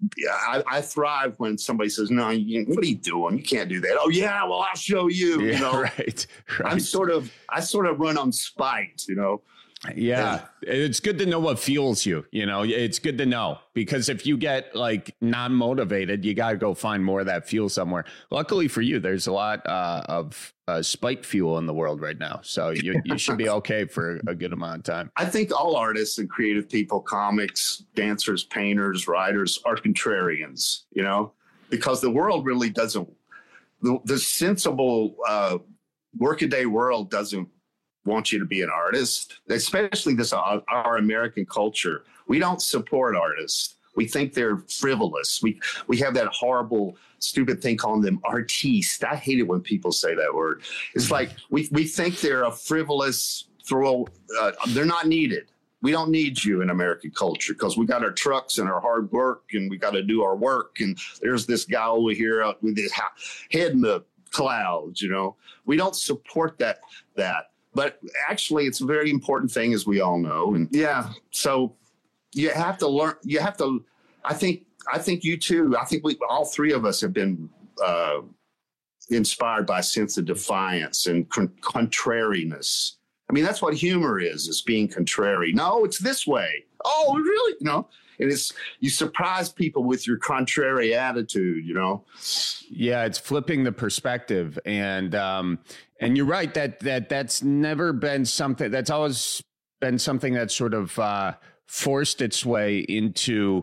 I, I thrive when somebody says, no, you, what are you doing? You can't do that. Oh yeah, well, I'll show you, yeah, you know. Right, right. I'm sort of, I sort of run on spite, you know. Yeah, it's good to know what fuels you. You know, it's good to know, because if you get like non-motivated, you got to go find more of that fuel somewhere. Luckily for you, there's a lot uh, of uh, spike fuel in the world right now. So you, you should be okay for a good amount of time. I think all artists and creative people, comics, dancers, painters, writers are contrarians, you know, because the world really doesn't, the, the sensible uh, workaday world doesn't want you to be an artist, especially this our, our American culture. We don't support artists. We think they're frivolous. We we have that horrible, stupid thing calling them artistes. I hate it when people say that word. It's like we we think they're a frivolous throw. Uh, they're not needed. We don't need you in American culture because we got our trucks and our hard work, and we got to do our work. And there's this guy over here out with his head in the clouds. You know, we don't support that that. But actually, it's a very important thing, as we all know. And yeah, so you have to learn. You have to. I think. I think you too. I think we all three of us have been uh, inspired by a sense of defiance and con- contrariness. I mean, that's what humor is: is being contrary. No, it's this way. Oh, really? You know. And it's you surprise people with your contrary attitude, you know. Yeah, it's flipping the perspective, and um, and you're right that that that's never been something that's always been something that's sort of uh, forced its way into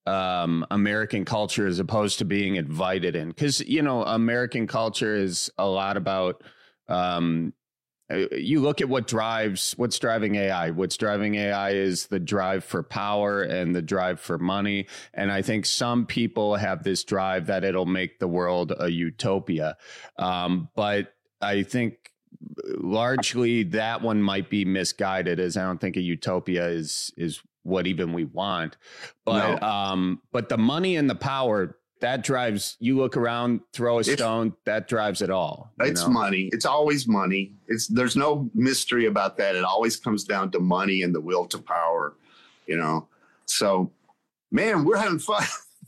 um, American culture as opposed to being invited in, because you know American culture is a lot about. Um, You look at what drives, what's driving A I. What's driving A I is the drive for power and the drive for money. And I think some people have this drive that it'll make the world a utopia. Um, but I think largely that one might be misguided, as I don't think a utopia is is what even we want. But no. um, but the money and the power, that drives, you look around, throw a it's, stone, that drives it all. It's know? money. It's always money. It's there's no mystery about that. It always comes down to money and the will to power, you know? So, man, we're having fun.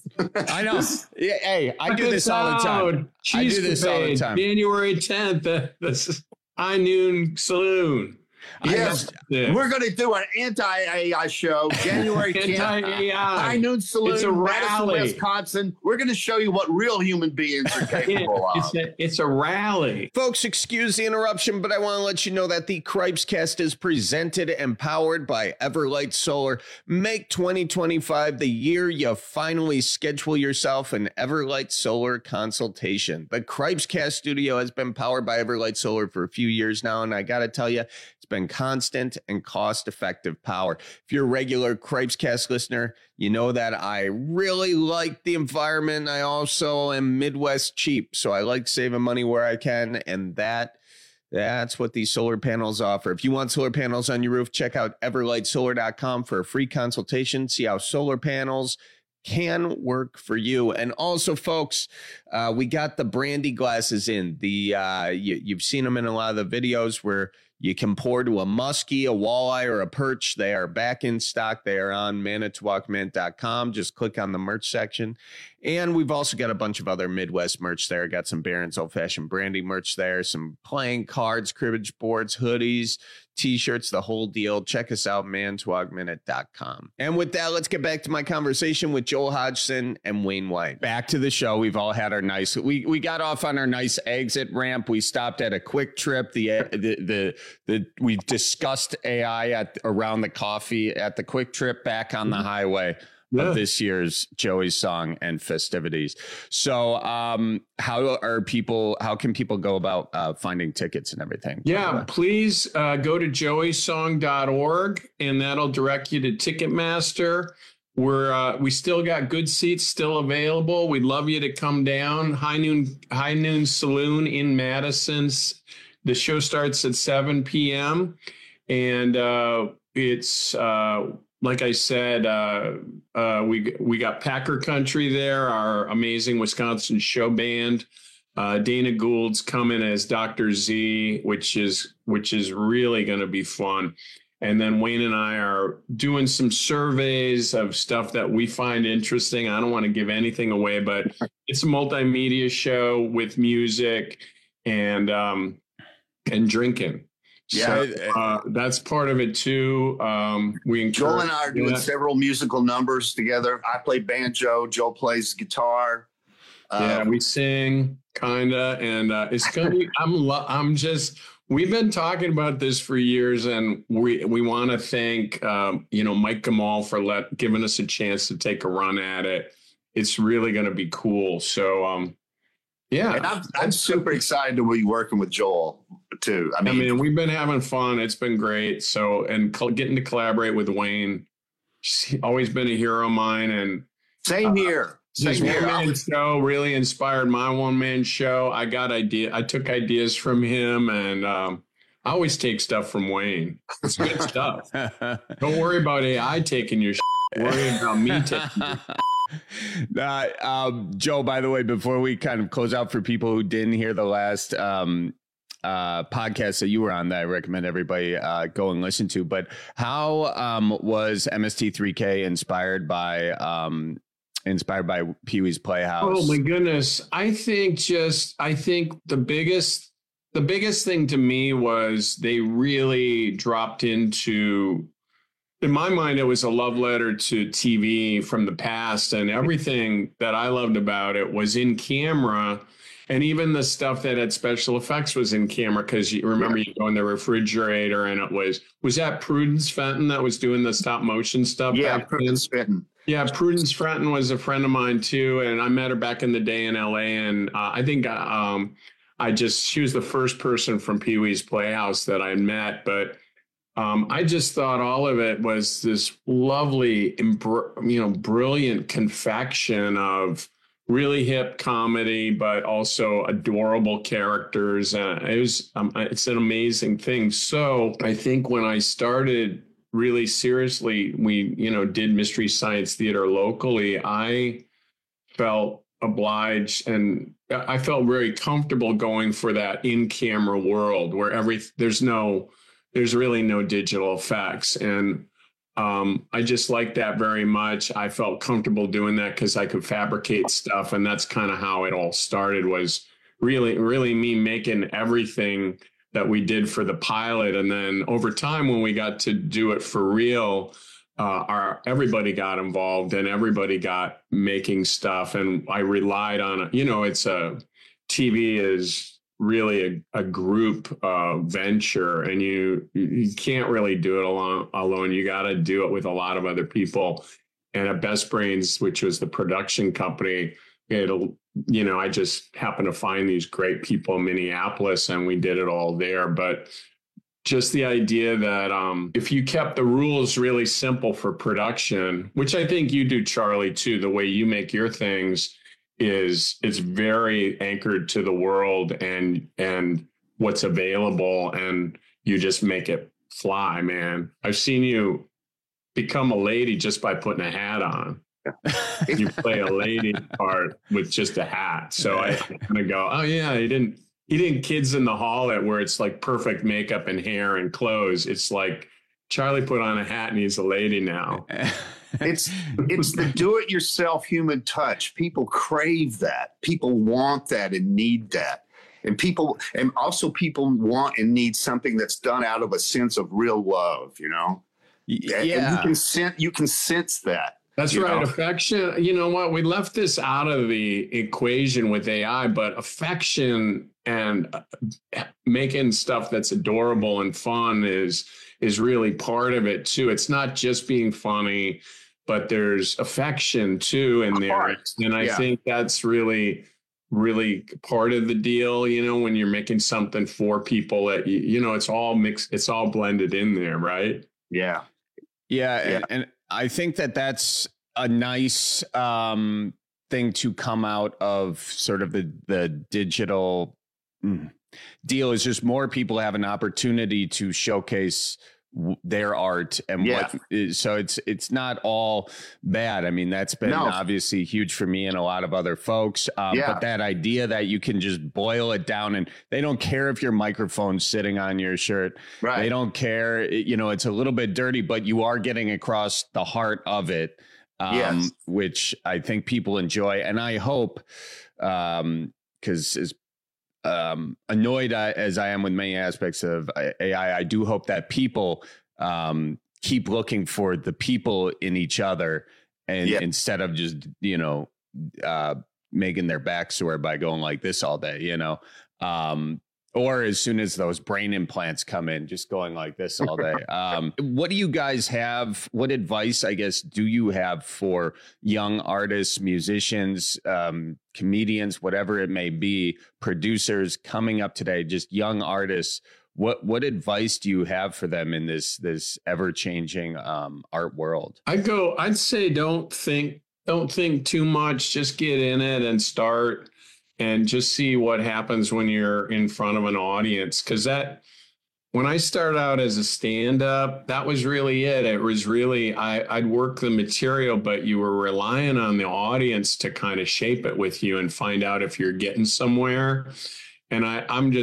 I know. Yeah, hey, I do this all the time. I do this all the time. January tenth, the, the High Noon Saloon. Yes, we're going to do an anti-A I show January tenth. Anti-A I. High Noon Saloon, it's a Madison, rally. Wisconsin. We're going to show you what real human beings are capable it's of. A, it's a rally. Folks, excuse the interruption, but I want to let you know that the Cripescast is presented and powered by Everlight Solar. Make twenty twenty-five the year you finally schedule yourself an Everlight Solar consultation. The Cripescast studio has been powered by Everlight Solar for a few years now, and I got to tell you, it's been constant and cost-effective power. If you're a regular Cripescast listener, you know that I really like the environment. I also am Midwest cheap, so I like saving money where I can, and that that's what these solar panels offer. If you want solar panels on your roof, check out everlight solar dot com for a free consultation. See how solar panels can work for you. And also, folks, uh, we got the brandy glasses in. The uh, you, you've seen them in a lot of the videos where you can pour to a muskie, a walleye, or a perch. They are back in stock. They are on manitowoc mint dot com. Just click on the merch section. And we've also got a bunch of other Midwest merch there. Got some Barron's Old Fashioned Brandy merch there, some playing cards, cribbage boards, hoodies, T-shirts, the whole deal. Check us out, manitowoc mint dot com. And with that, let's get back to my conversation with Joel Hodgson and Wayne White. Back to the show. We've all had our nice, we we got off on our nice exit ramp. We stopped at a Quick Trip. The the the, the we discussed A I at around the coffee at the Quick Trip, back on the highway. Yeah. Of this year's Joey's Song and festivities. So um, how are people, how can people go about uh, finding tickets and everything? Yeah, please uh, go to joey song dot org and that'll direct you to Ticketmaster. We're uh, we still got good seats still available. We'd love you to come down. High Noon High Noon Saloon in Madison. The show starts at seven p.m. and uh, it's uh, like I said, uh, uh, we we got Packer Country there, our amazing Wisconsin show band. Uh, Dana Gould's coming as Doctor Z, which is which is really going to be fun. And then Wayne and I are doing some surveys of stuff that we find interesting. I don't want to give anything away, but it's a multimedia show with music and um, and drinking. Yeah, so, uh, that's part of it too. Um, we encourage, Joel and I are doing yeah. several musical numbers together. I play banjo. Joel plays guitar. Yeah, um, we sing kinda, and uh, it's gonna be. I'm. Lo- I'm just. We've been talking about this for years, and we we want to thank um, you know Mike Gamal for let giving us a chance to take a run at it. It's really going to be cool. So. Um, Yeah, and I'm, I'm super excited to be working with Joel too. I mean, I mean, we've been having fun. It's been great. So, and co- getting to collaborate with Wayne, he's always been a hero of mine. And same here. Uh, his same here. one man show really inspired my one man show. I got idea. I took ideas from him, and um, I always take stuff from Wayne. It's good stuff. Don't worry about A I taking your shit. Worry about me taking your shit. Uh, um, Joe, by the way, before we kind of close out for people who didn't hear the last um, uh, podcast that you were on that I recommend everybody uh, go and listen to. But how um, was M S T three K inspired by um, inspired by Pee-wee's Playhouse? Oh my goodness. I think just, I think the biggest, the biggest thing to me was they really dropped into, in my mind, it was a love letter to T V from the past, and everything that I loved about it was in camera. And even the stuff that had special effects was in camera, because you remember you go in the refrigerator and it was, was that Prudence Fenton that was doing the stop motion stuff? Yeah, Prudence Fenton. Yeah, Prudence Fenton was a friend of mine too. And I met her back in the day in L A. And uh, I think um, I just, she was the first person from Pee-wee's Playhouse that I met. But um, I just thought all of it was this lovely, you know, brilliant confection of really hip comedy, but also adorable characters. Uh, it was, um, it's an amazing thing. So I think when I started really seriously, we, you know, did Mystery Science Theater locally, I felt obliged and I felt very comfortable going for that in-camera world where every, there's no, there's really no digital effects. And Um, I just liked that very much. I felt comfortable doing that because I could fabricate stuff. And that's kind of how it all started, was really, really me making everything that we did for the pilot. And then over time, when we got to do it for real, uh, our everybody got involved and everybody got making stuff. And I relied on, you know, it's a T V is really a, a group uh, venture, and you you can't really do it alone. Alone, you got to do it with a lot of other people. And at Best Brains, which was the production company, it'll you know I just happened to find these great people in Minneapolis, and we did it all there. But just the idea that um, if you kept the rules really simple for production, which I think you do, Charlie, too, the way you make your things is it's very anchored to the world and and what's available, and you just make it fly, man. I've seen you become a lady just by putting a hat on. You play a lady part with just a hat. So I kind of go, oh yeah, he didn't he didn't Kids in the Hall it where it's like perfect makeup and hair and clothes. It's like Charlie put on a hat and he's a lady now. It's it's the do-it-yourself human touch. People crave that. People want that and need that. And people, and also people want and need something that's done out of a sense of real love, you know? Yeah. And you can sense, you can sense that. That's right. Know? Affection. You know what? We left this out of the equation with A I, but affection and making stuff that's adorable and fun is is really part of it too. It's not just being funny, but there's affection too in there. And I yeah. think that's really, really part of the deal, you know, when you're making something for people that, you, you know, it's all mixed, it's all blended in there, right? Yeah. Yeah. yeah. And, and I think that that's a nice um, thing to come out of sort of the, the digital mm, deal, is just more people have an opportunity to showcase their art and yeah. what is, so it's it's not all bad. I mean, that's been no. obviously huge for me and a lot of other folks. Um, yeah. But that idea that you can just boil it down, and they don't care if your microphone's sitting on your shirt. Right. They don't care. You know, it's a little bit dirty, but you are getting across the heart of it, um, yes. which I think people enjoy. And I hope, um, because as Um, annoyed as I am with many aspects of A I, I do hope that people um, keep looking for the people in each other, and yeah. instead of just, you know, uh, making their back sore by going like this all day, you know, um, or as soon as those brain implants come in, just going like this all day. Um, what do you guys have? What advice, I guess, do you have for young artists, musicians, um, comedians, whatever it may be, producers coming up today, just young artists? What what advice do you have for them in this this ever changing um, art world? I go. I'd say don't think don't think too much. Just get in it and start. And just see what happens when you're in front of an audience. Because that, when I started out as a stand-up, that was really it. It was really, I, I'd work the material, but you were relying on the audience to kind of shape it with you and find out if you're getting somewhere. And I, I'm just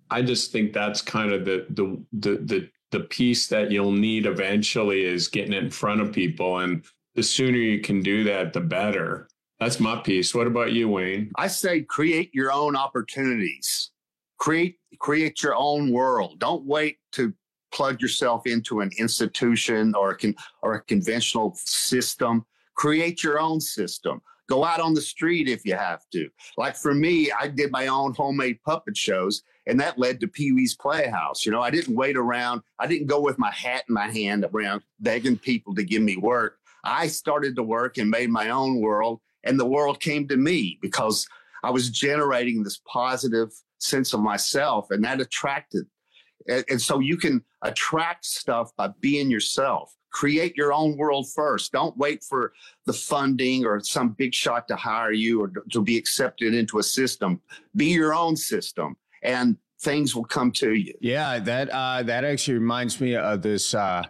I just think that's kind of the the the the the piece that you'll need eventually is getting it in front of people. And the sooner you can do that, the better. That's my piece. What about you, Wayne? I say create your own opportunities. Create create your own world. Don't wait to plug yourself into an institution or a con, or a conventional system. Create your own system. Go out on the street if you have to. Like for me, I did my own homemade puppet shows, and that led to Pee-wee's Playhouse. You know, I didn't wait around. I didn't go with my hat in my hand around begging people to give me work. I started to work and made my own world, and the world came to me because I was generating this positive sense of myself, and that attracted. And, and so you can attract stuff by being yourself. Create your own world first. Don't wait for the funding or some big shot to hire you or to be accepted into a system. Be your own system, and things will come to you. Yeah, that uh, that actually reminds me of this. Uh,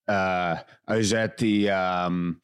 uh, I was at the, um,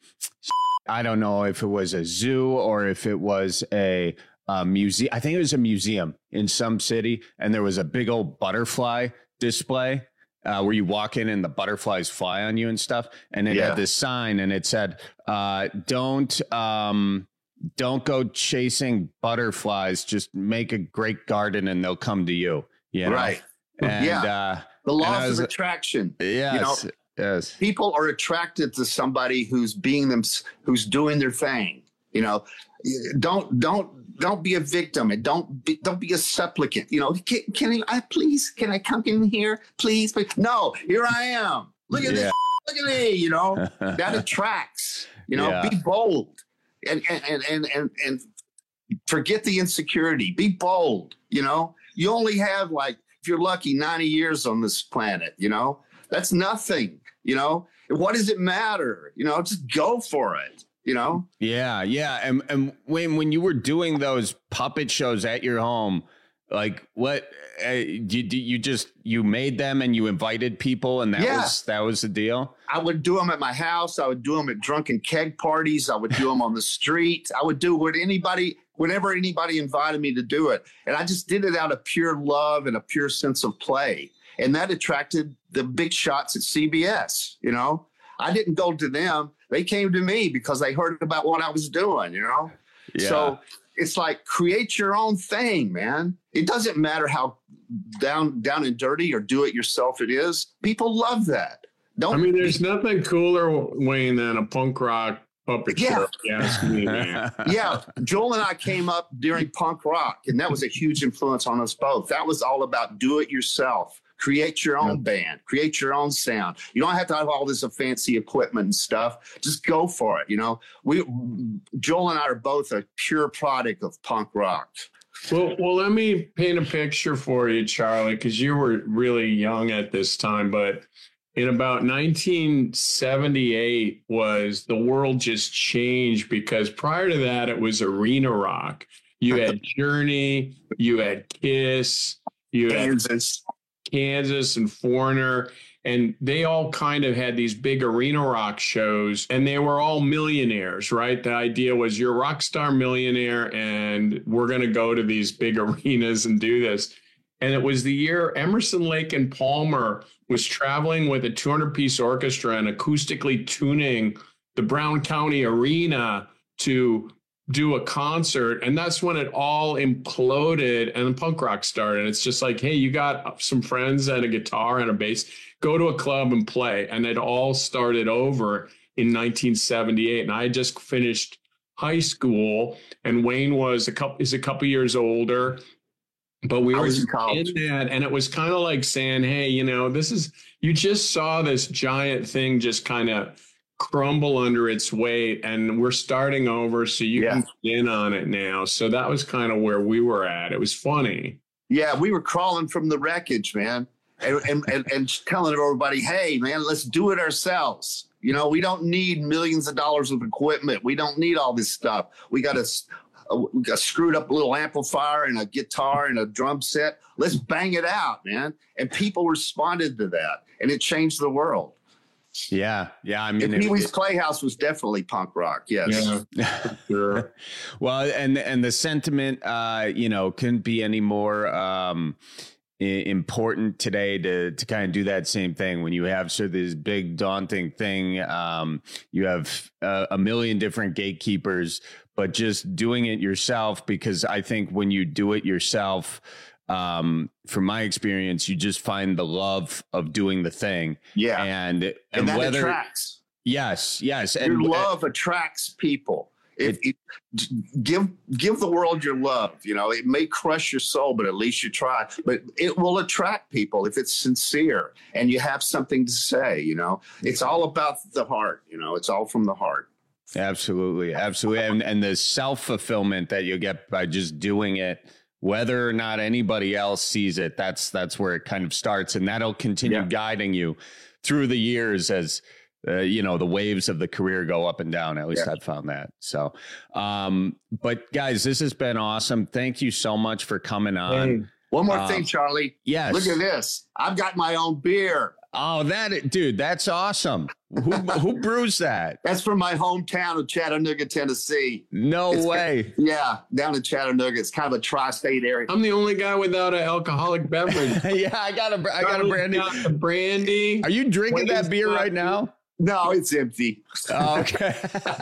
I don't know if it was a zoo or if it was a, a museum. I think it was a museum in some city, and there was a big old butterfly display. Uh, where you walk in and the butterflies fly on you and stuff. And it yeah. had this sign and it said, uh, don't, um, don't go chasing butterflies. Just make a great garden and they'll come to you. You know? Right. And, yeah. uh, the laws was, of attraction. Yes. You know, yes. People are attracted to somebody who's being them, who's doing their thing. You know, don't, don't, Don't be a victim, and don't be, don't be a supplicant. You know, can, can I please? Can I come in here, please? please? No, here I am. Look at yeah. this. Look at me. You know, that attracts. You know, yeah. be bold, and and and and and and forget the insecurity. Be bold. You know, you only have, like, if you're lucky, ninety years on this planet. You know, that's nothing. You know, what does it matter? You know, just go for it. You know? Yeah, yeah. And and when when you were doing those puppet shows at your home, like what uh, you you just you made them and you invited people, and that yeah. was that was the deal. I would do them at my house. I would do them at drunken keg parties. I would do them on the street. I would do what anybody, whenever anybody invited me to do it, and I just did it out of pure love and a pure sense of play, and that attracted the big shots at C B S. You know, I didn't go to them. They came to me because they heard about what I was doing, you know? Yeah. So it's like, create your own thing, man. It doesn't matter how down down and dirty or do it yourself it is. People love that. Don't I mean, there's be, nothing cooler, Wayne, than a punk rock puppet yeah. show. Yeah. Me, man. Yeah. Joel and I came up during punk rock, and that was a huge influence on us both. That was all about do it yourself. Create your own yeah. band, create your own sound. You don't have to have all this fancy equipment and stuff. Just go for it. You know, we, Joel and I are both a pure product of punk rock. Well, well, let me paint a picture for you, Charlie, because you were really young at this time. But in about nineteen seventy-eight was the world just changed, because prior to that, it was arena rock. You had Journey, you had Kiss, you had Kansas. Kansas and Foreigner, and they all kind of had these big arena rock shows, and they were all millionaires, right? The idea was you're a rock star millionaire, and we're going to go to these big arenas and do this. And it was the year Emerson, Lake and Palmer was traveling with a two hundred piece orchestra and acoustically tuning the Brown County Arena to do a concert, and that's when it all imploded and punk rock started. It's just like, hey, you got some friends and a guitar and a bass, go to a club and play. And it all started over in nineteen seventy-eight. And I just finished high school, and Wayne was a couple is a couple years older, but we were in, in that, and it was kind of like saying, hey, you know, this is, you just saw this giant thing just kind of crumble under its weight, and we're starting over, so you yeah. can get in on it now. So that was kind of where we were at. It was funny. Yeah, we were crawling from the wreckage, man, and and, and, and telling everybody, hey, man, let's do it ourselves. You know, we don't need millions of dollars of equipment. We don't need all this stuff. We got a, a, we got a screwed up little amplifier and a guitar and a drum set. Let's bang it out, man. And people responded to that, and it changed the world. Yeah, yeah. I mean, Pee-wee's Playhouse was definitely punk rock. Yes, yeah, sure. Well, and and the sentiment, uh, you know, couldn't be any more, um, important today to to kind of do that same thing when you have sort of this big daunting thing. Um, you have uh, a million different gatekeepers, but just doing it yourself, because I think when you do it yourself, um, from my experience, you just find the love of doing the thing. Yeah. And, and, and that whether, attracts. Yes. Yes. Your And love attracts people. If it, give give the world your love, you know, it may crush your soul, but at least you try. But it will attract people if it's sincere and you have something to say. You know, it's all about the heart. You know, it's all from the heart. Absolutely, absolutely, and and the self fulfillment that you get by just doing it, whether or not anybody else sees it, that's that's where it kind of starts, and that'll continue yeah. guiding you through the years as. Uh, you know, the waves of the career go up and down. At least yeah. I've found that. So, um, but guys, this has been awesome. Thank you so much for coming on. Hey, one more uh, thing, Charlie. Yes. Look at this. I've got my own beer. Oh, that dude, that's awesome. Who who brews that? That's from my hometown of Chattanooga, Tennessee. No it's way. Kind of, yeah, down in Chattanooga. It's kind of a tri-state area. I'm the only guy without an alcoholic beverage. yeah, I got a I got a brandy. Got the brandy. Are you drinking that beer right now? No, it's empty. Oh, okay.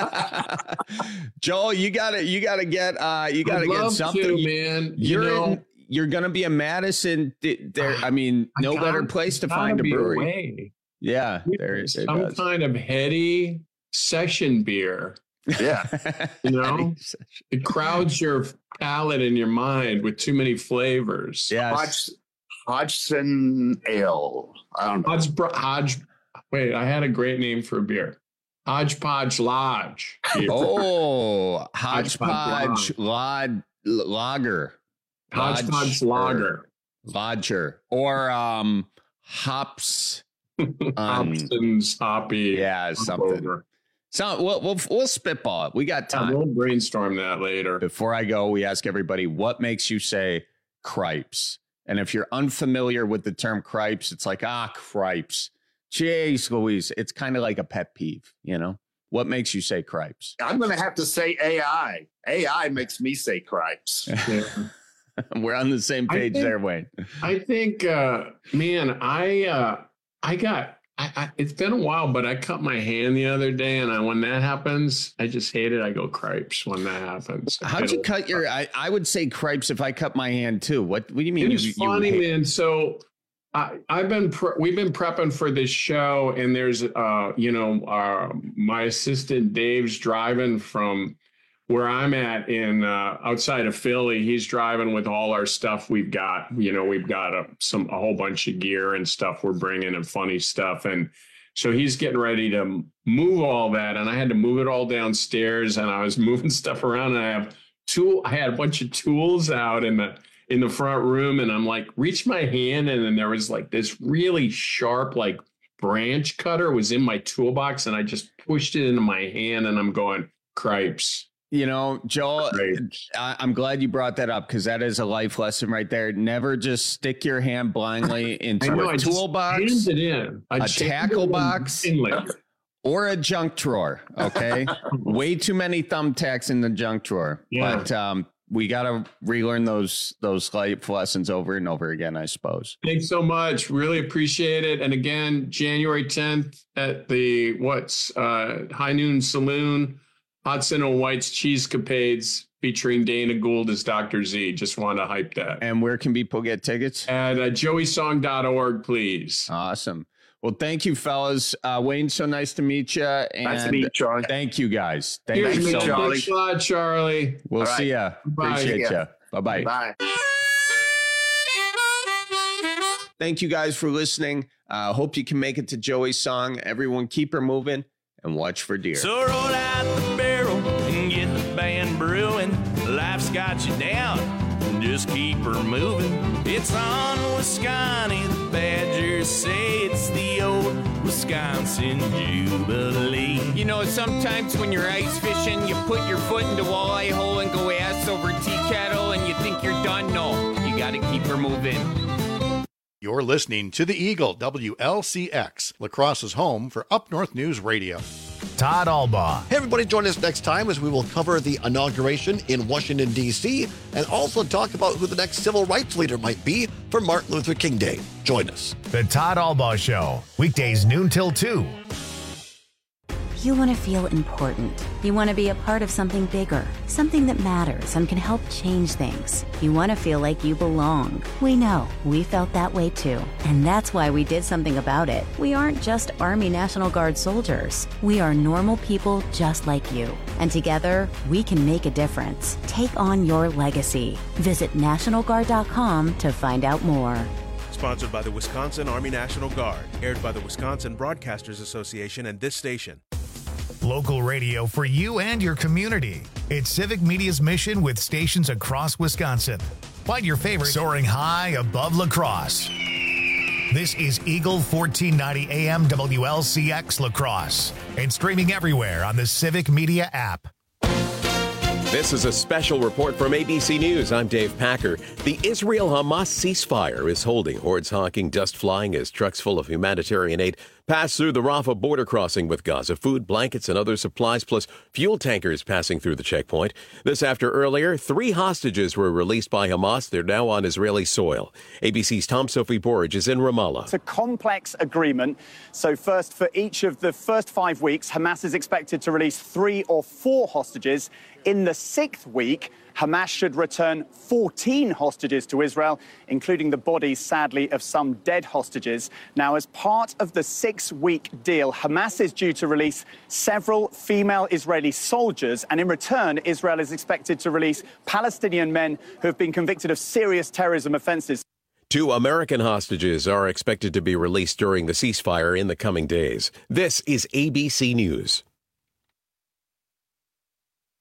Joel, you gotta you gotta get uh you gotta get something. To, man. You're you know, in, you're gonna be in Madison. There, I mean, I no better place to find a brewery. Away. Yeah, there is some does. kind of heady session beer. Yeah, you know, it crowds your palate and your mind with too many flavors. Yeah, Hodge, Hodgson Ale. I don't know. Hodge, Hodge. Wait, I had a great name for a beer. Hodgepodge Lodge. Beer. Oh, Hodgepodge Lod Lager. Hodgepodge Lager. Lodger. Or um hops. Hopson's hoppy. Yeah, something. Over. So we'll, we'll we'll spitball it. We got time. Yeah, we'll brainstorm that later. Before I go, we ask everybody what makes you say cripes. And if you're unfamiliar with the term cripes, it's like, ah, cripes. Jeez Louise, it's kind of like a pet peeve, you know? What makes you say cripes? I'm going to have to say A I. A I makes me say cripes. Yeah. We're on the same page think, there, Wayne. I think, uh, man, I uh, I got, I, I, it's been a while, but I cut my hand the other day. And I, when that happens, I just hate it. I go cripes when that happens. How'd you cut your, I, I would say cripes if I cut my hand too. What, what do you mean? It was you, funny, you man. So... I, I've been pre- we've been prepping for this show, and there's uh you know uh, my assistant Dave's driving from where I'm at in uh, outside of Philly. He's driving with all our stuff we've got. You know, we've got a, some a whole bunch of gear and stuff we're bringing and funny stuff, and so he's getting ready to move all that, and I had to move it all downstairs, and I was moving stuff around, and I have tool. I had a bunch of tools out in the. in the front room, and I'm like, reach my hand, and then there was like this really sharp like branch cutter was in my toolbox, and I just pushed it into my hand, and I'm going, cripes. You know, Joel, I, I'm glad you brought that up, because that is a life lesson right there. Never just stick your hand blindly into know, a toolbox, it in. a tackle box, or a junk drawer. Okay, way too many thumbtacks in the junk drawer. Yeah. But um, we got to relearn those those life lessons over and over again, I suppose. Thanks so much. Really appreciate it. And again, January tenth at the what's uh, High Noon Saloon, Hudson and White's Cheesecapades featuring Dana Gould as Doctor Z. Just want to hype that. And where can people get tickets? At uh, joey song dot org, please. Awesome. Well, thank you, fellas. Uh, Wayne, so nice to meet you. And nice to meet you, Charlie. Thank you, guys. Thank Here's you me, so Charlie. much. Thanks a lot, Charlie. We'll right. see you. Bye. Appreciate Yeah. you. Bye-bye. Bye. Thank you guys for listening. Uh, hope you can make it to Joey's song. Everyone keep her moving and watch for deer. So roll out the barrel and get the band brewing. Life's got you down. Just keep her moving. It's on Wisconsin. The Badgers say it's the old Wisconsin Jubilee. You know, sometimes when you're ice fishing, you put your foot in the walleye hole and go ass over tea kettle and you think you're done. No, you got to keep her moving. You're listening to The Eagle, W L C X, La Crosse's home for Up North News Radio. Todd Albaugh. Hey, everybody, join us next time as we will cover the inauguration in Washington, D C, and also talk about who the next civil rights leader might be for Martin Luther King Day. Join us. The Todd Albaugh Show, weekdays noon till two. You want to feel important. You want to be a part of something bigger, something that matters and can help change things. You want to feel like you belong. We know. We felt that way too. And that's why we did something about it. We aren't just Army National Guard soldiers. We are normal people just like you. And together, we can make a difference. Take on your legacy. Visit National Guard dot com to find out more. Sponsored by the Wisconsin Army National Guard. Aired by the Wisconsin Broadcasters Association and this station. Local radio for you and your community. It's Civic Media's mission with stations across Wisconsin. Find your favorite soaring high above La Crosse. This is Eagle fourteen ninety A M W L C X La Crosse and streaming everywhere on the Civic Media app. This is a special report from A B C News. I'm Dave Packer. The Israel-Hamas ceasefire is holding. Hordes honking, dust flying as trucks full of humanitarian aid pass through the Rafah border crossing with Gaza. Food, blankets, and other supplies, plus fuel tankers passing through the checkpoint. This after earlier, three hostages were released by Hamas. They're now on Israeli soil. A B C's Tom Sophie Borge is in Ramallah. It's a complex agreement. So first, for each of the first five weeks, Hamas is expected to release three or four hostages. In the sixth week, Hamas should return fourteen hostages to Israel, including the bodies, sadly, of some dead hostages. Now, as part of the six-week deal, Hamas is due to release several female Israeli soldiers, and in return, Israel is expected to release Palestinian men who have been convicted of serious terrorism offenses. Two American hostages are expected to be released during the ceasefire in the coming days. This is A B C News.